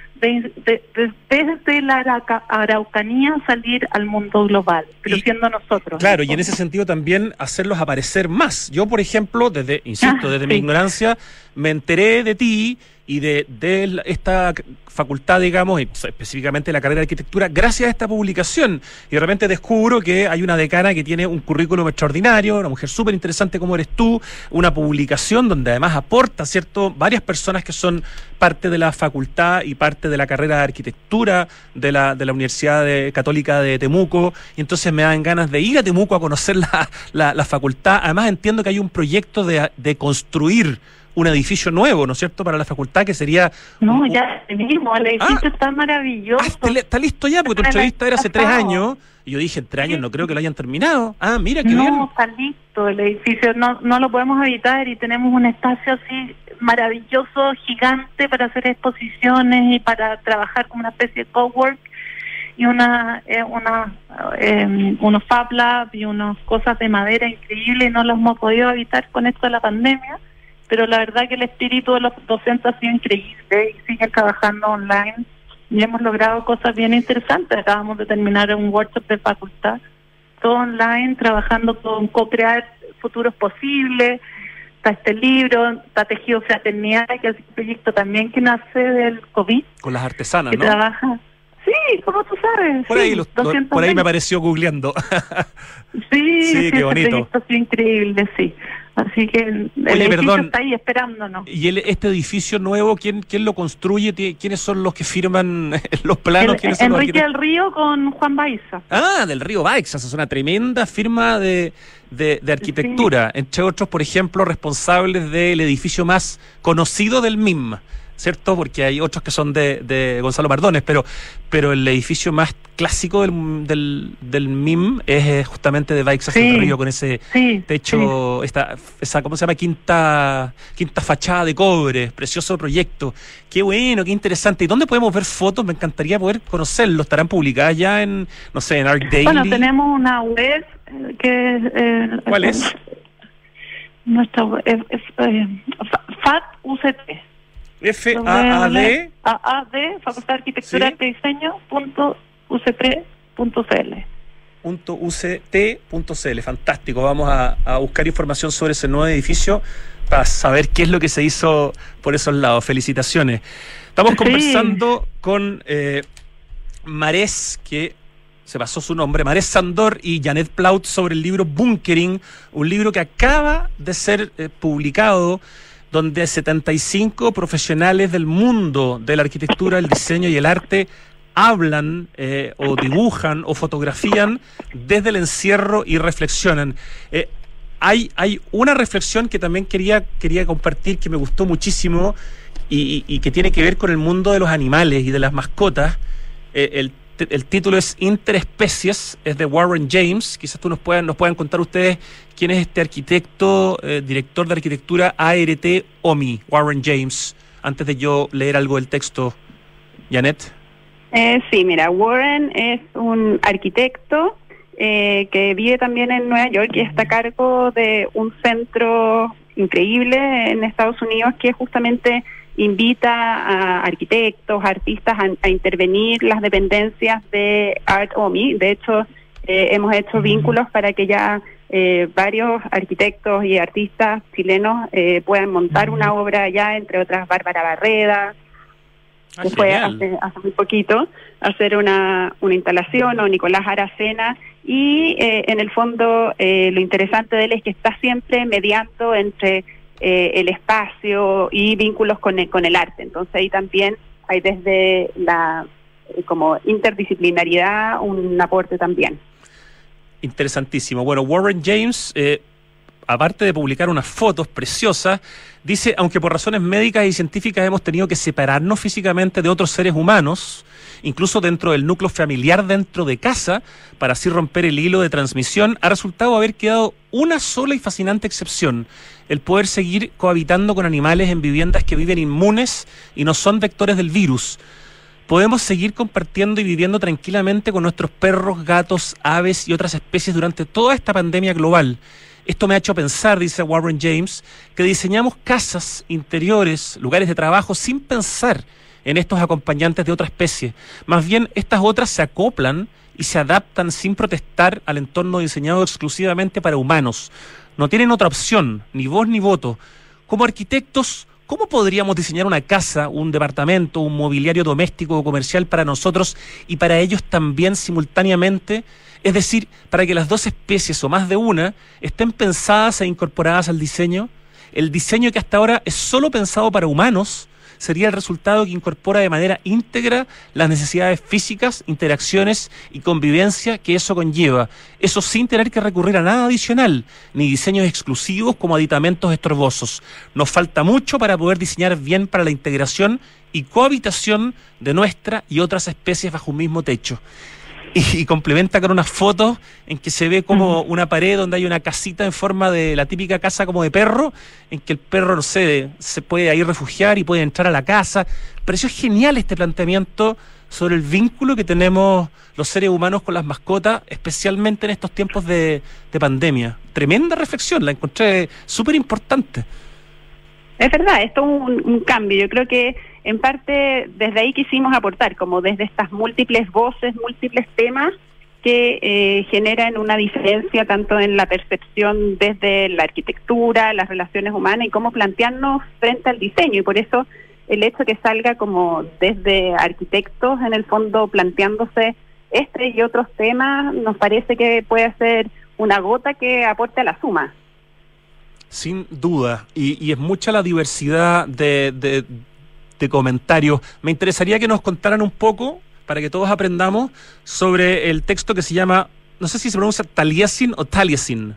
desde la Araucanía salir al mundo global, pero siendo nosotros. Claro, y en ese sentido también hacerlos aparecer más. Yo, por ejemplo, desde mi ignorancia, me enteré de ti y de esta facultad, digamos, y específicamente la carrera de arquitectura, gracias a esta publicación. Y de repente descubro que hay una decana que tiene un currículum extraordinario, una mujer súper interesante como eres tú, una publicación donde además aporta, ¿cierto?, varias personas que son parte de la facultad y parte de la carrera de arquitectura de la Universidad Católica de Temuco, y entonces me dan ganas de ir a Temuco a conocer la facultad. Además entiendo que hay un proyecto de construir un edificio nuevo, ¿no es cierto?, para la facultad, que sería... No, ya mismo, el edificio está maravilloso. Está listo ya, porque tu entrevista era hace 3 años, y yo dije, en 3 años no creo que lo hayan terminado. Mira, qué bien. No, está listo el edificio, no lo podemos habitar y tenemos un espacio así maravilloso, gigante, para hacer exposiciones y para trabajar como una especie de cowork y unos Fab Lab y unas cosas de madera increíbles, y no los hemos podido habitar con esto de la pandemia. Pero la verdad que el espíritu de los docentes ha sido increíble y siguen trabajando online y hemos logrado cosas bien interesantes. Acabamos de terminar un workshop de facultad, todo online, trabajando con co-crear futuros posibles. Está este libro, está Tejido Fraternidad, que es un proyecto también que nace del COVID. Con las artesanas, que ¿no? Trabaja. Sí, como tú sabes. Por ahí, por ahí me apareció googleando. Sí, qué bonito. Proyecto es increíble, sí. Así que el edificio está ahí esperándonos. ¿Y este edificio nuevo, quién lo construye? ¿Quiénes son los que firman los planos? ¿Quiénes son Enrique del Río con Juan Baiza. Del Río Baiza, es una tremenda firma de arquitectura. Sí. Entre otros, por ejemplo, responsables del edificio más conocido del MIM, ¿cierto? Porque hay otros que son de Gonzalo Mardones, pero el edificio más clásico del MIM es justamente de Baixa del Río, con ese techo, esa ¿cómo se llama? Quinta fachada de cobre, precioso proyecto. Qué bueno, qué interesante. ¿Y dónde podemos ver fotos? Me encantaría poder conocerlo. ¿Estarán publicadas ya en, no sé, en Art Daily? Bueno, tenemos una web que ¿cuál es? Nuestra web es FAD-UCT. FAAD Facultad de Arquitectura y Diseño .uct.cl. .uct.cl. Fantástico. Vamos a buscar información sobre ese nuevo edificio para saber qué es lo que se hizo por esos lados. Felicitaciones. Estamos conversando con Marés, que se pasó su nombre, Marés Sandor y Janet Plaut, sobre el libro Bunkering, un libro que acaba de ser publicado, donde 75 profesionales del mundo de la arquitectura, el diseño y el arte hablan o dibujan o fotografían desde el encierro y reflexionan. Hay una reflexión que también quería compartir, que me gustó muchísimo y que tiene que ver con el mundo de los animales y de las mascotas. El título es Interespecies, es de Warren James. Quizás nos puedan contar ustedes quién es este arquitecto, director de arquitectura ART OMI, Warren James, antes de yo leer algo del texto. Janet. Sí, mira, Warren es un arquitecto que vive también en Nueva York y está a cargo de un centro increíble en Estados Unidos que justamente invita a arquitectos, artistas a intervenir las dependencias de Art OMI. De hecho, hemos hecho vínculos para que ya varios arquitectos y artistas chilenos puedan montar una obra allá, entre otras Bárbara Barreda, que fue hace muy poquito, hacer una instalación, o Nicolás Aracena, y en el fondo lo interesante de él es que está siempre mediando entre el espacio y vínculos con el arte. Entonces ahí también hay desde la como interdisciplinaridad un aporte también. Interesantísimo. Bueno, Warren James, aparte de publicar unas fotos preciosas, dice: aunque por razones médicas y científicas hemos tenido que separarnos físicamente de otros seres humanos, incluso dentro del núcleo familiar dentro de casa, para así romper el hilo de transmisión, ha resultado haber quedado una sola y fascinante excepción: el poder seguir cohabitando con animales en viviendas que viven inmunes y no son vectores del virus. Podemos seguir compartiendo y viviendo tranquilamente con nuestros perros, gatos, aves y otras especies durante toda esta pandemia global. Esto me ha hecho pensar, dice Warren James, que diseñamos casas, interiores, lugares de trabajo sin pensar en estos acompañantes de otra especie. Más bien, estas otras se acoplan y se adaptan sin protestar al entorno diseñado exclusivamente para humanos. No tienen otra opción, ni voz ni voto. Como arquitectos, ¿cómo podríamos diseñar una casa, un departamento, un mobiliario doméstico o comercial para nosotros y para ellos también simultáneamente? Es decir, para que las dos especies o más de una estén pensadas e incorporadas al diseño. El diseño que hasta ahora es solo pensado para humanos sería el resultado que incorpora de manera íntegra las necesidades físicas, interacciones y convivencia que eso conlleva. Eso sin tener que recurrir a nada adicional, ni diseños exclusivos como aditamentos estorbosos. Nos falta mucho para poder diseñar bien para la integración y cohabitación de nuestra y otras especies bajo un mismo techo. Y complementa con unas fotos en que se ve como una pared donde hay una casita en forma de la típica casa como de perro, en que el perro, no sé, se puede ahí refugiar y puede entrar a la casa. Pareció genial este planteamiento sobre el vínculo que tenemos los seres humanos con las mascotas, especialmente en estos tiempos de pandemia. Tremenda reflexión, la encontré súper importante. Es verdad, esto es un cambio. Yo creo que en parte desde ahí quisimos aportar, como desde estas múltiples voces, múltiples temas que generan una diferencia tanto en la percepción desde la arquitectura, las relaciones humanas y cómo plantearnos frente al diseño. Y por eso el hecho que salga como desde arquitectos, en el fondo planteándose este y otros temas, nos parece que puede ser una gota que aporte a la suma. Sin duda, y es mucha la diversidad de comentarios. Me interesaría que nos contaran un poco, para que todos aprendamos, sobre el texto que se llama, no sé si se pronuncia Taliesin o Taliesin.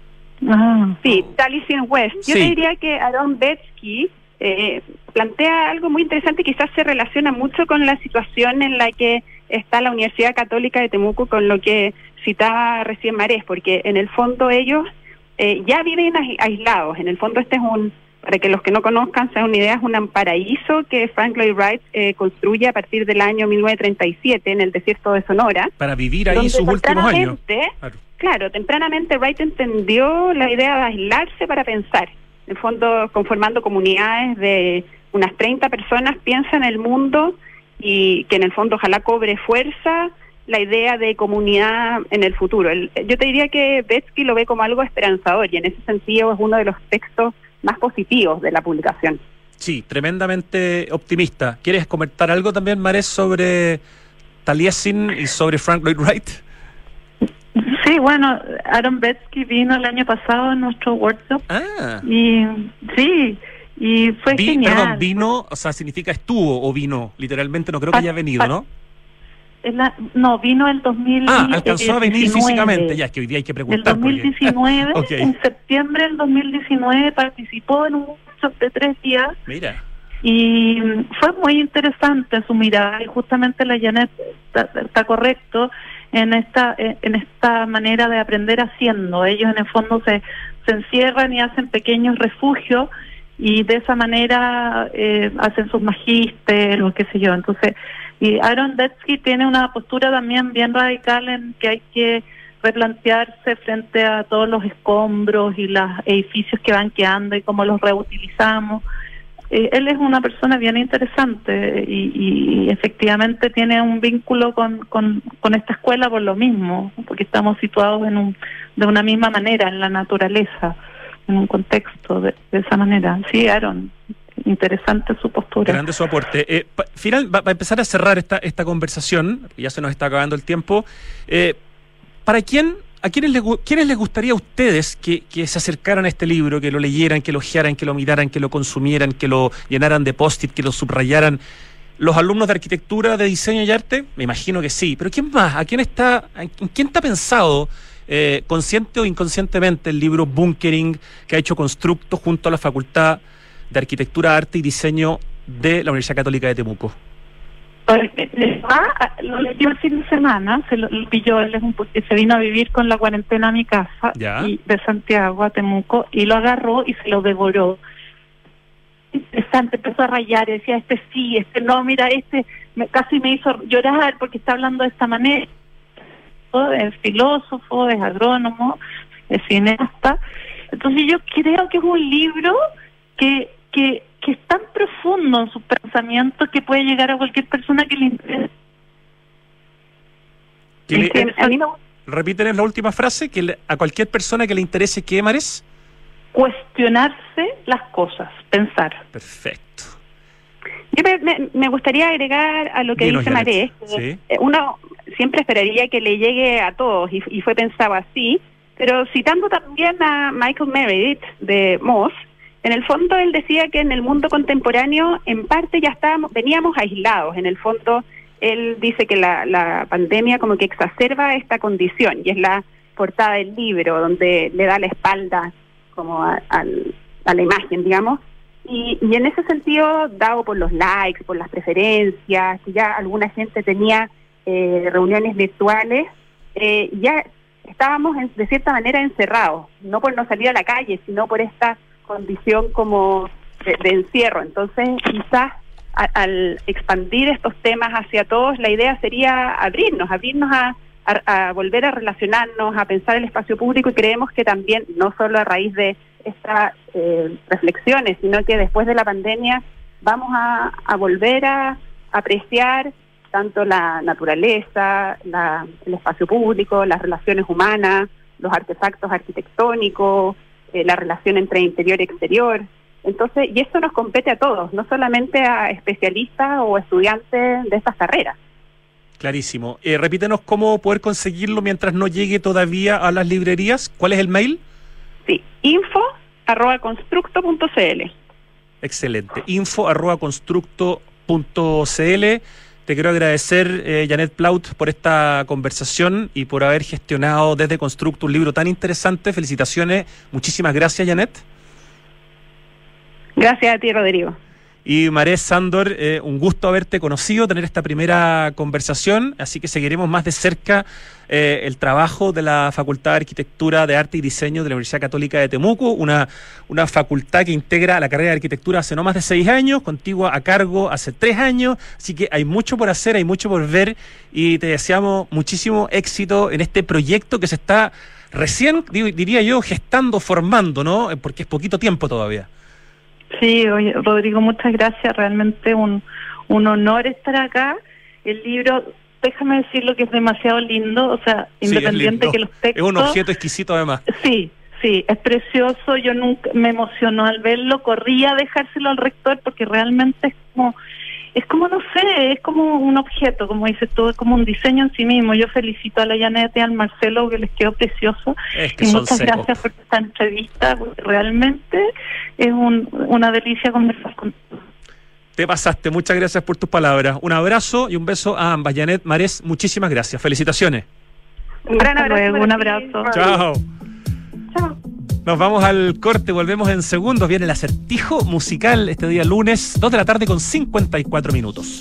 Sí, Taliesin West. Yo te diría que Aaron Betsky plantea algo muy interesante, quizás se relaciona mucho con la situación en la que está la Universidad Católica de Temuco, con lo que citaba recién Marés, porque en el fondo ellos ya viven aislados. En el fondo este es para que los que no conozcan se den una idea, es un paraíso que Frank Lloyd Wright construye a partir del año 1937 en el desierto de Sonora. Para vivir ahí sus últimos años. Claro, tempranamente Wright entendió la idea de aislarse para pensar. En el fondo, conformando comunidades de unas 30 personas, piensa en el mundo y que en el fondo ojalá cobre fuerza la idea de comunidad en el futuro. Yo te diría que Betsky lo ve como algo esperanzador y en ese sentido es uno de los textos más positivos de la publicación. Sí, tremendamente optimista. ¿Quieres comentar algo también, Marés, sobre Taliesin y sobre Frank Lloyd Wright? Sí, bueno, Aaron Betsky vino el año pasado en nuestro workshop. Y sí, y fue genial. Perdón, vino, o sea, significa estuvo o vino, literalmente no creo que haya venido, ¿no? No, vino el 2019. Alcanzó a venir físicamente, ya es que hoy día hay que preguntar. El 2019, okay. En septiembre del 2019 participó en un workshop de 3 días. Mira. Y fue muy interesante su mirada, y justamente la Janet está correcto en esta manera de aprender haciendo. Ellos en el fondo se encierran y hacen pequeños refugios, y de esa manera hacen sus magísteres o qué sé yo. Entonces, y Aaron Betsky tiene una postura también bien radical en que hay que replantearse frente a todos los escombros y los edificios que van quedando y cómo los reutilizamos. Él es una persona bien interesante y efectivamente tiene un vínculo con esta escuela por lo mismo, porque estamos situados de una misma manera en la naturaleza, en un contexto de esa manera. Sí, Aaron, interesante su postura. Grande su aporte. Final, va a empezar a cerrar esta conversación, ya se nos está acabando el tiempo. ¿Quiénes les gustaría a ustedes que se acercaran a este libro, que lo leyeran, que lo ojearan, que lo miraran, que lo consumieran, que lo llenaran de post-it, que lo subrayaran? ¿Los alumnos de arquitectura, de diseño y arte? Me imagino que sí. ¿Pero quién más? ¿En quién está pensado, consciente o inconscientemente, el libro Bunkering que ha hecho Constructo junto a la Facultad de Arquitectura, Arte y Diseño de la Universidad Católica de Temuco? Lo leyó el fin de semana, se lo pilló, él se vino a vivir con la cuarentena a mi casa, y de Santiago a Temuco, y lo agarró y se lo devoró. Interesante, empezó a rayar y decía, sí, no, mira, casi me hizo llorar porque está hablando de esta manera. Es filósofo, es agrónomo, es cineasta. Entonces yo creo que es un libro que es tan profundo en sus pensamientos que puede llegar a cualquier persona que le interese. Repiten la última frase, a cualquier persona que le interese, ¿qué, Mares? Cuestionarse las cosas, pensar. Perfecto. Yo me gustaría agregar a lo que dice Marés. Sí. Uno siempre esperaría que le llegue a todos, y fue pensado así, pero citando también a Michael Meredith de Moss, en el fondo él decía que en el mundo contemporáneo en parte ya veníamos aislados. En el fondo él dice que la pandemia como que exacerba esta condición, y es la portada del libro donde le da la espalda como a la imagen, digamos, y en ese sentido, dado por los likes, por las preferencias, que ya alguna gente tenía reuniones virtuales, ya estábamos de cierta manera encerrados, no por no salir a la calle, sino por esta condición como de encierro. Entonces quizás al expandir estos temas hacia todos, la idea sería abrirnos a volver a relacionarnos, a pensar el espacio público, y creemos que también, no solo a raíz de estas reflexiones, sino que después de la pandemia vamos a volver a apreciar tanto la naturaleza, el espacio público, las relaciones humanas, los artefactos arquitectónicos, la relación entre interior y exterior. Entonces, y esto nos compete a todos, no solamente a especialistas o estudiantes de estas carreras. Clarísimo. Repítenos cómo poder conseguirlo mientras no llegue todavía a las librerías. ¿Cuál es el mail? Sí, info@constructo.cl. Excelente. info@constructo.cl. Te quiero agradecer, Janet Plaut, por esta conversación y por haber gestionado desde Constructo un libro tan interesante. Felicitaciones. Muchísimas gracias, Janet. Gracias a ti, Rodrigo. Y Marés Sándor, un gusto haberte conocido, tener esta primera conversación, así que seguiremos más de cerca el trabajo de la Facultad de Arquitectura, de Arte y Diseño de la Universidad Católica de Temuco, una facultad que integra la carrera de arquitectura hace no más de 6 años, contigo a cargo hace 3 años, así que hay mucho por hacer, hay mucho por ver, y te deseamos muchísimo éxito en este proyecto que se está recién, diría yo, gestando, formando, ¿no? Porque es poquito tiempo todavía. Sí, oye, Rodrigo, muchas gracias. Realmente un honor estar acá. El libro, déjame decirlo que es demasiado lindo, o sea, independiente que los textos... Es un objeto exquisito además. Sí, es precioso. Yo nunca me emocionó al verlo, corrí a dejárselo al rector porque realmente es como... es como, no sé, es como un objeto, como dices tú, es como un diseño en sí mismo. Yo felicito a la Janet y al Marcelo, que les quedó precioso. Es que y son muchas secos. gracias por esta entrevista, porque realmente es una delicia conversar contigo. Te pasaste, muchas gracias por tus palabras. Un abrazo y un beso a ambas. Janet, Marés, muchísimas gracias. Felicitaciones. Un gran Hasta abrazo. luego, un para ti, abrazo. Robbie. Chao. Chao. Nos vamos al corte, volvemos en segundos. Viene el acertijo musical este día lunes, 2 de la tarde con 54 minutos.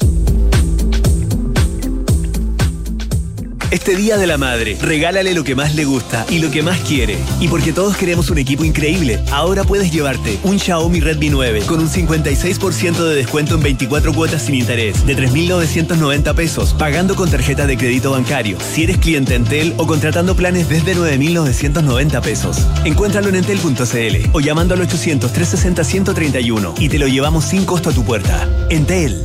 Este Día de la Madre, regálale lo que más le gusta y lo que más quiere. Y porque todos queremos un equipo increíble, ahora puedes llevarte un Xiaomi Redmi 9 con un 56% de descuento en 24 cuotas sin interés de 3.990 pesos, pagando con tarjeta de crédito bancario, si eres cliente Entel o contratando planes desde 9.990 pesos. Encuéntralo en entel.cl o llamando al 800-360-131 y te lo llevamos sin costo a tu puerta. Entel.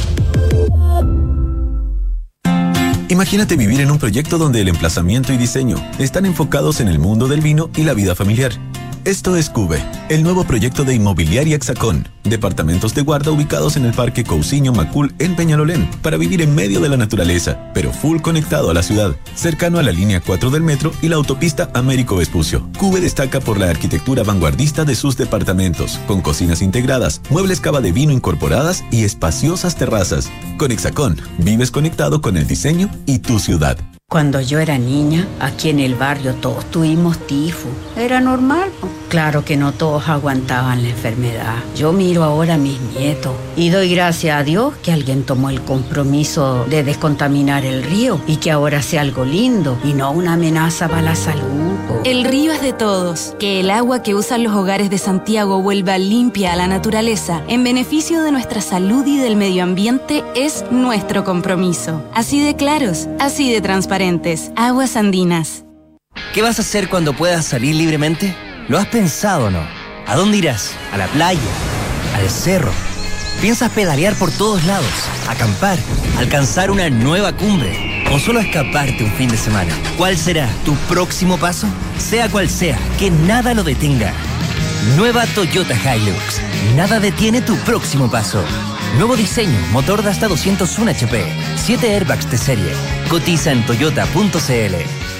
Imagínate vivir en un proyecto donde el emplazamiento y diseño están enfocados en el mundo del vino y la vida familiar. Esto es Cube, el nuevo proyecto de Inmobiliaria Hexacón. Departamentos de guarda ubicados en el Parque Cousiño Macul en Peñalolén, para vivir en medio de la naturaleza, pero full conectado a la ciudad, cercano a la línea 4 del metro y la autopista Américo Vespucio. Cube destaca por la arquitectura vanguardista de sus departamentos, con cocinas integradas, muebles cava de vino incorporadas y espaciosas terrazas. Con Hexacón, vives conectado con el diseño y tu ciudad. Cuando yo era niña, aquí en el barrio todos tuvimos tifo. Era normal, po. Claro que no todos aguantaban la enfermedad. Yo miro ahora a mis nietos y doy gracias a Dios que alguien tomó el compromiso de descontaminar el río y que ahora sea algo lindo y no una amenaza para la salud, po. El río es de todos. Que el agua que usan los hogares de Santiago vuelva limpia a la naturaleza en beneficio de nuestra salud y del medio ambiente es nuestro compromiso. Así de claros, así de transparentes. Aguas Andinas. ¿Qué vas a hacer cuando puedas salir libremente? ¿Lo has pensado o no? ¿A dónde irás? ¿A la playa? ¿Al cerro? ¿Piensas pedalear por todos lados? ¿Acampar? ¿Alcanzar una nueva cumbre? ¿O solo escaparte un fin de semana? ¿Cuál será tu próximo paso? Sea cual sea, que nada lo detenga. Nueva Toyota Hilux. Nada detiene tu próximo paso. Nuevo diseño, motor de hasta 201 HP, 7 airbags de serie. Cotiza en toyota.cl.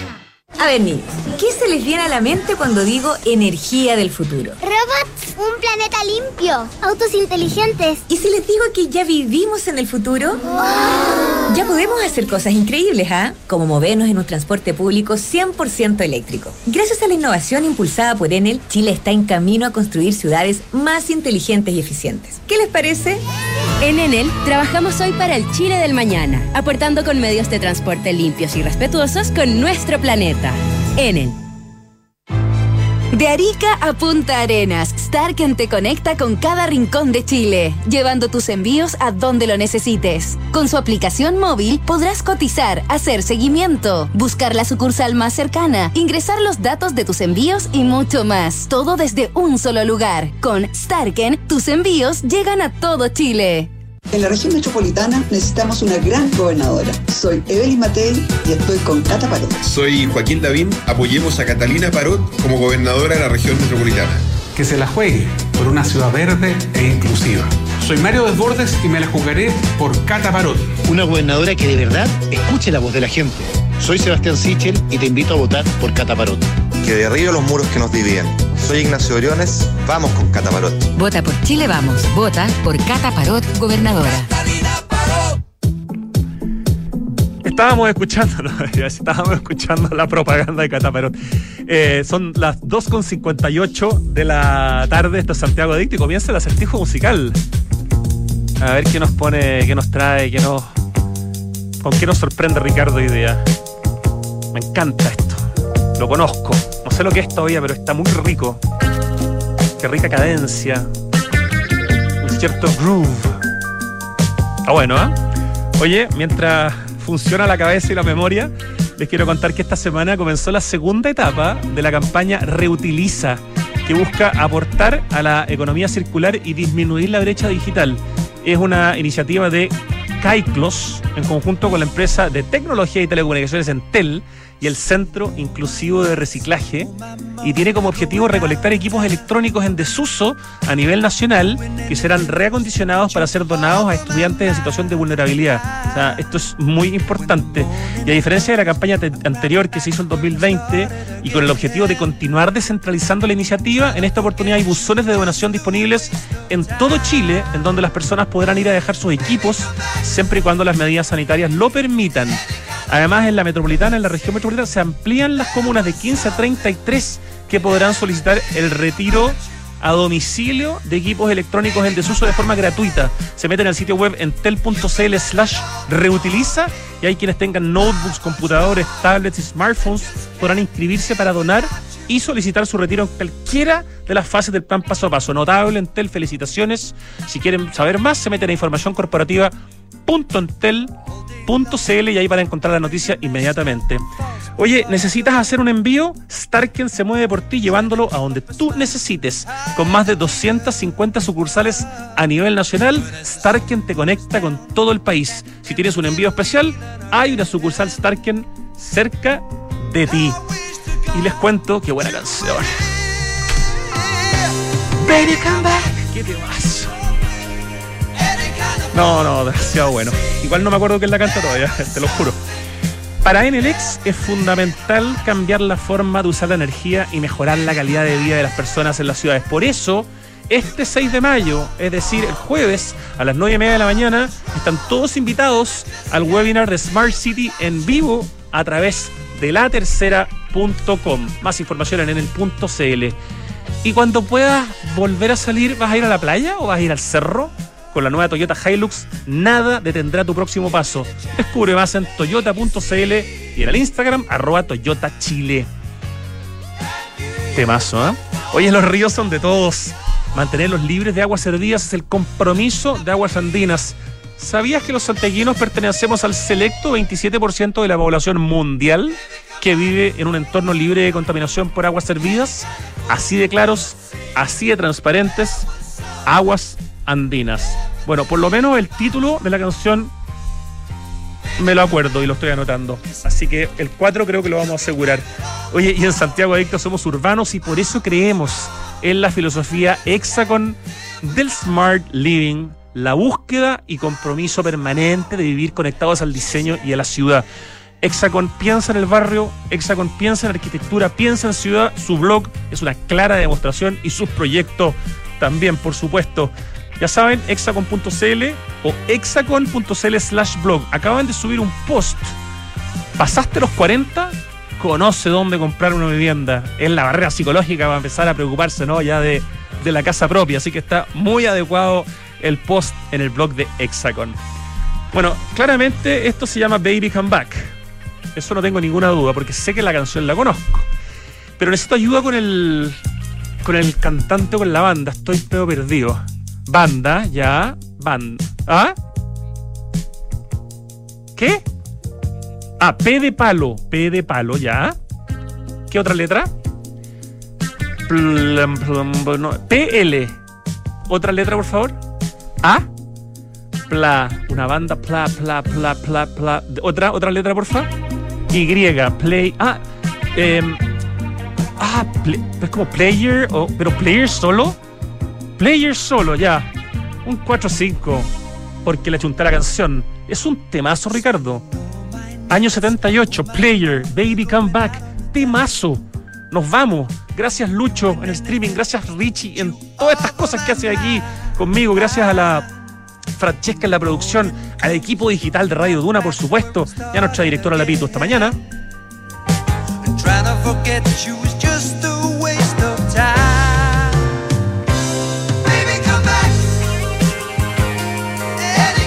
A ver, niños, ¿qué se les viene a la mente cuando digo energía del futuro? Robots, un planeta limpio, autos inteligentes. ¿Y si les digo que ya vivimos en el futuro? ¡Wow! Ya podemos hacer cosas increíbles, ¿ah? Como movernos en un transporte público 100% eléctrico. Gracias a la innovación impulsada por Enel, Chile está en camino a construir ciudades más inteligentes y eficientes. ¿Qué les parece? En Enel trabajamos hoy para el Chile del mañana, aportando con medios de transporte limpios y respetuosos con nuestro planeta. Enel. De Arica a Punta Arenas, Starken te conecta con cada rincón de Chile, llevando tus envíos a donde lo necesites. Con su aplicación móvil podrás cotizar, hacer seguimiento, buscar la sucursal más cercana, ingresar los datos de tus envíos y mucho más. Todo desde un solo lugar. Con Starken, tus envíos llegan a todo Chile. En la región metropolitana necesitamos una gran gobernadora. Soy Evelyn Matei y estoy con Cata Parot. Soy Joaquín Lavín. Apoyemos a Catalina Parot como gobernadora de la región metropolitana. Que se la juegue por una ciudad verde e inclusiva. Soy Mario Desbordes y me la jugaré por Cata Parot. Una gobernadora que de verdad escuche la voz de la gente. Soy Sebastián Sichel y te invito a votar por Cata Parot. Que derribe los muros que nos dividen. Soy Ignacio Briones, vamos con Cata Parot. Vota por Chile Vamos, vota por Cata Parot, gobernadora. Estábamos escuchando la propaganda de Cata Parot. Son las 2:58 de la tarde, esto es Santiago Adicto y comienza el acertijo musical. A ver qué nos pone, qué nos trae, con qué nos sorprende Ricardo hoy día. Me encanta esto, lo conozco, no sé lo que es todavía, pero está muy rico. Qué rica cadencia, un cierto groove. Está bueno, ¿eh? Oye, mientras funciona la cabeza y la memoria, les quiero contar que esta semana comenzó la segunda etapa de la campaña Reutiliza, que busca aportar a la economía circular y disminuir la brecha digital. Es una iniciativa de Caiclos, en conjunto con la empresa de tecnología y telecomunicaciones Entel, y el Centro Inclusivo de Reciclaje, y tiene como objetivo recolectar equipos electrónicos en desuso a nivel nacional que serán reacondicionados para ser donados a estudiantes en situación de vulnerabilidad. O sea, esto es muy importante. Y a diferencia de la campaña anterior que se hizo en 2020 y con el objetivo de continuar descentralizando la iniciativa, en esta oportunidad hay buzones de donación disponibles en todo Chile, en donde las personas podrán ir a dejar sus equipos siempre y cuando las medidas sanitarias lo permitan. Además, en la metropolitana, en la región metropolitana, se amplían las comunas de 15 a 33 que podrán solicitar el retiro a domicilio de equipos electrónicos en desuso de forma gratuita. Se meten al sitio web entel.cl/reutiliza y hay quienes tengan notebooks, computadores, tablets y smartphones podrán inscribirse para donar y solicitar su retiro en cualquiera de las fases del plan paso a paso. Notable, Entel, felicitaciones. Si quieren saber más, se meten a informacioncorporativa.entel.cl y ahí van a encontrar la noticia inmediatamente. Oye, ¿necesitas hacer un envío? Starken se mueve por ti llevándolo a donde tú necesites. Con más de 250 sucursales a nivel nacional, Starken te conecta con todo el país. Si tienes un envío especial, hay una sucursal Starken cerca de ti. Y les cuento qué buena canción. Baby, come back. Qué temazo. No, demasiado bueno. Igual no me acuerdo quién la canta todavía, te lo juro. Para Enel-X es fundamental cambiar la forma de usar la energía y mejorar la calidad de vida de las personas en las ciudades. Por eso, este 6 de mayo, es decir, el jueves, a las 9:30 de la mañana, están todos invitados al webinar de Smart City en vivo a través de latercera.com. Más información en enel.cl. Y cuando puedas volver a salir, ¿vas a ir a la playa o vas a ir al cerro? Con la nueva Toyota Hilux, nada detendrá tu próximo paso. Descubre más en toyota.cl y en el Instagram @ToyotaChile. Temazo, ¿eh? Oye, los ríos son de todos. Mantenerlos libres de aguas servidas es el compromiso de Aguas Andinas. ¿Sabías que los santiaguinos pertenecemos al selecto 27% de la población mundial que vive en un entorno libre de contaminación por aguas servidas? Así de claros, así de transparentes, Aguas Andinas. Bueno, por lo menos el título de la canción me lo acuerdo y lo estoy anotando. Así que el 4 creo que lo vamos a asegurar. Oye, y en Santiago Adictos somos urbanos y por eso creemos en la filosofía Hexacon del Smart Living, la búsqueda y compromiso permanente de vivir conectados al diseño y a la ciudad. Hexacon piensa en el barrio, Hexacon piensa en arquitectura, piensa en ciudad. Su blog es una clara demostración y sus proyectos también, por supuesto. Ya saben, hexacon.cl o hexacon.cl/blog. Acaban de subir un post. ¿Pasaste los 40? Conoce dónde comprar una vivienda. Es la barrera psicológica para empezar a preocuparse, ¿no? Ya de la casa propia. Así que está muy adecuado el post en el blog de Hexacon. Bueno, claramente esto se llama Baby Come Back. Eso no tengo ninguna duda, porque sé que la canción la conozco. Pero necesito ayuda con el cantante o con la banda. Estoy peor perdido. Banda, ya. Banda. ¿Ah? ¿Qué? Ah, P de palo, ya. ¿Qué otra letra? PL. ¿Otra letra, por favor? A. Pla. Una banda, pla. ¿Otra letra, por favor? Y. Play. Es como player, pero player solo. Player solo, ya. Un 4-5. Porque le chunté la canción. Es un temazo, Ricardo. Año 78, Player, Baby Come Back. Temazo. Nos vamos. Gracias, Lucho, en el streaming. Gracias, Richie, en todas estas cosas que hace aquí conmigo. Gracias a la Francesca en la producción. Al equipo digital de Radio Duna, por supuesto. Y a nuestra directora, La Pito, esta mañana.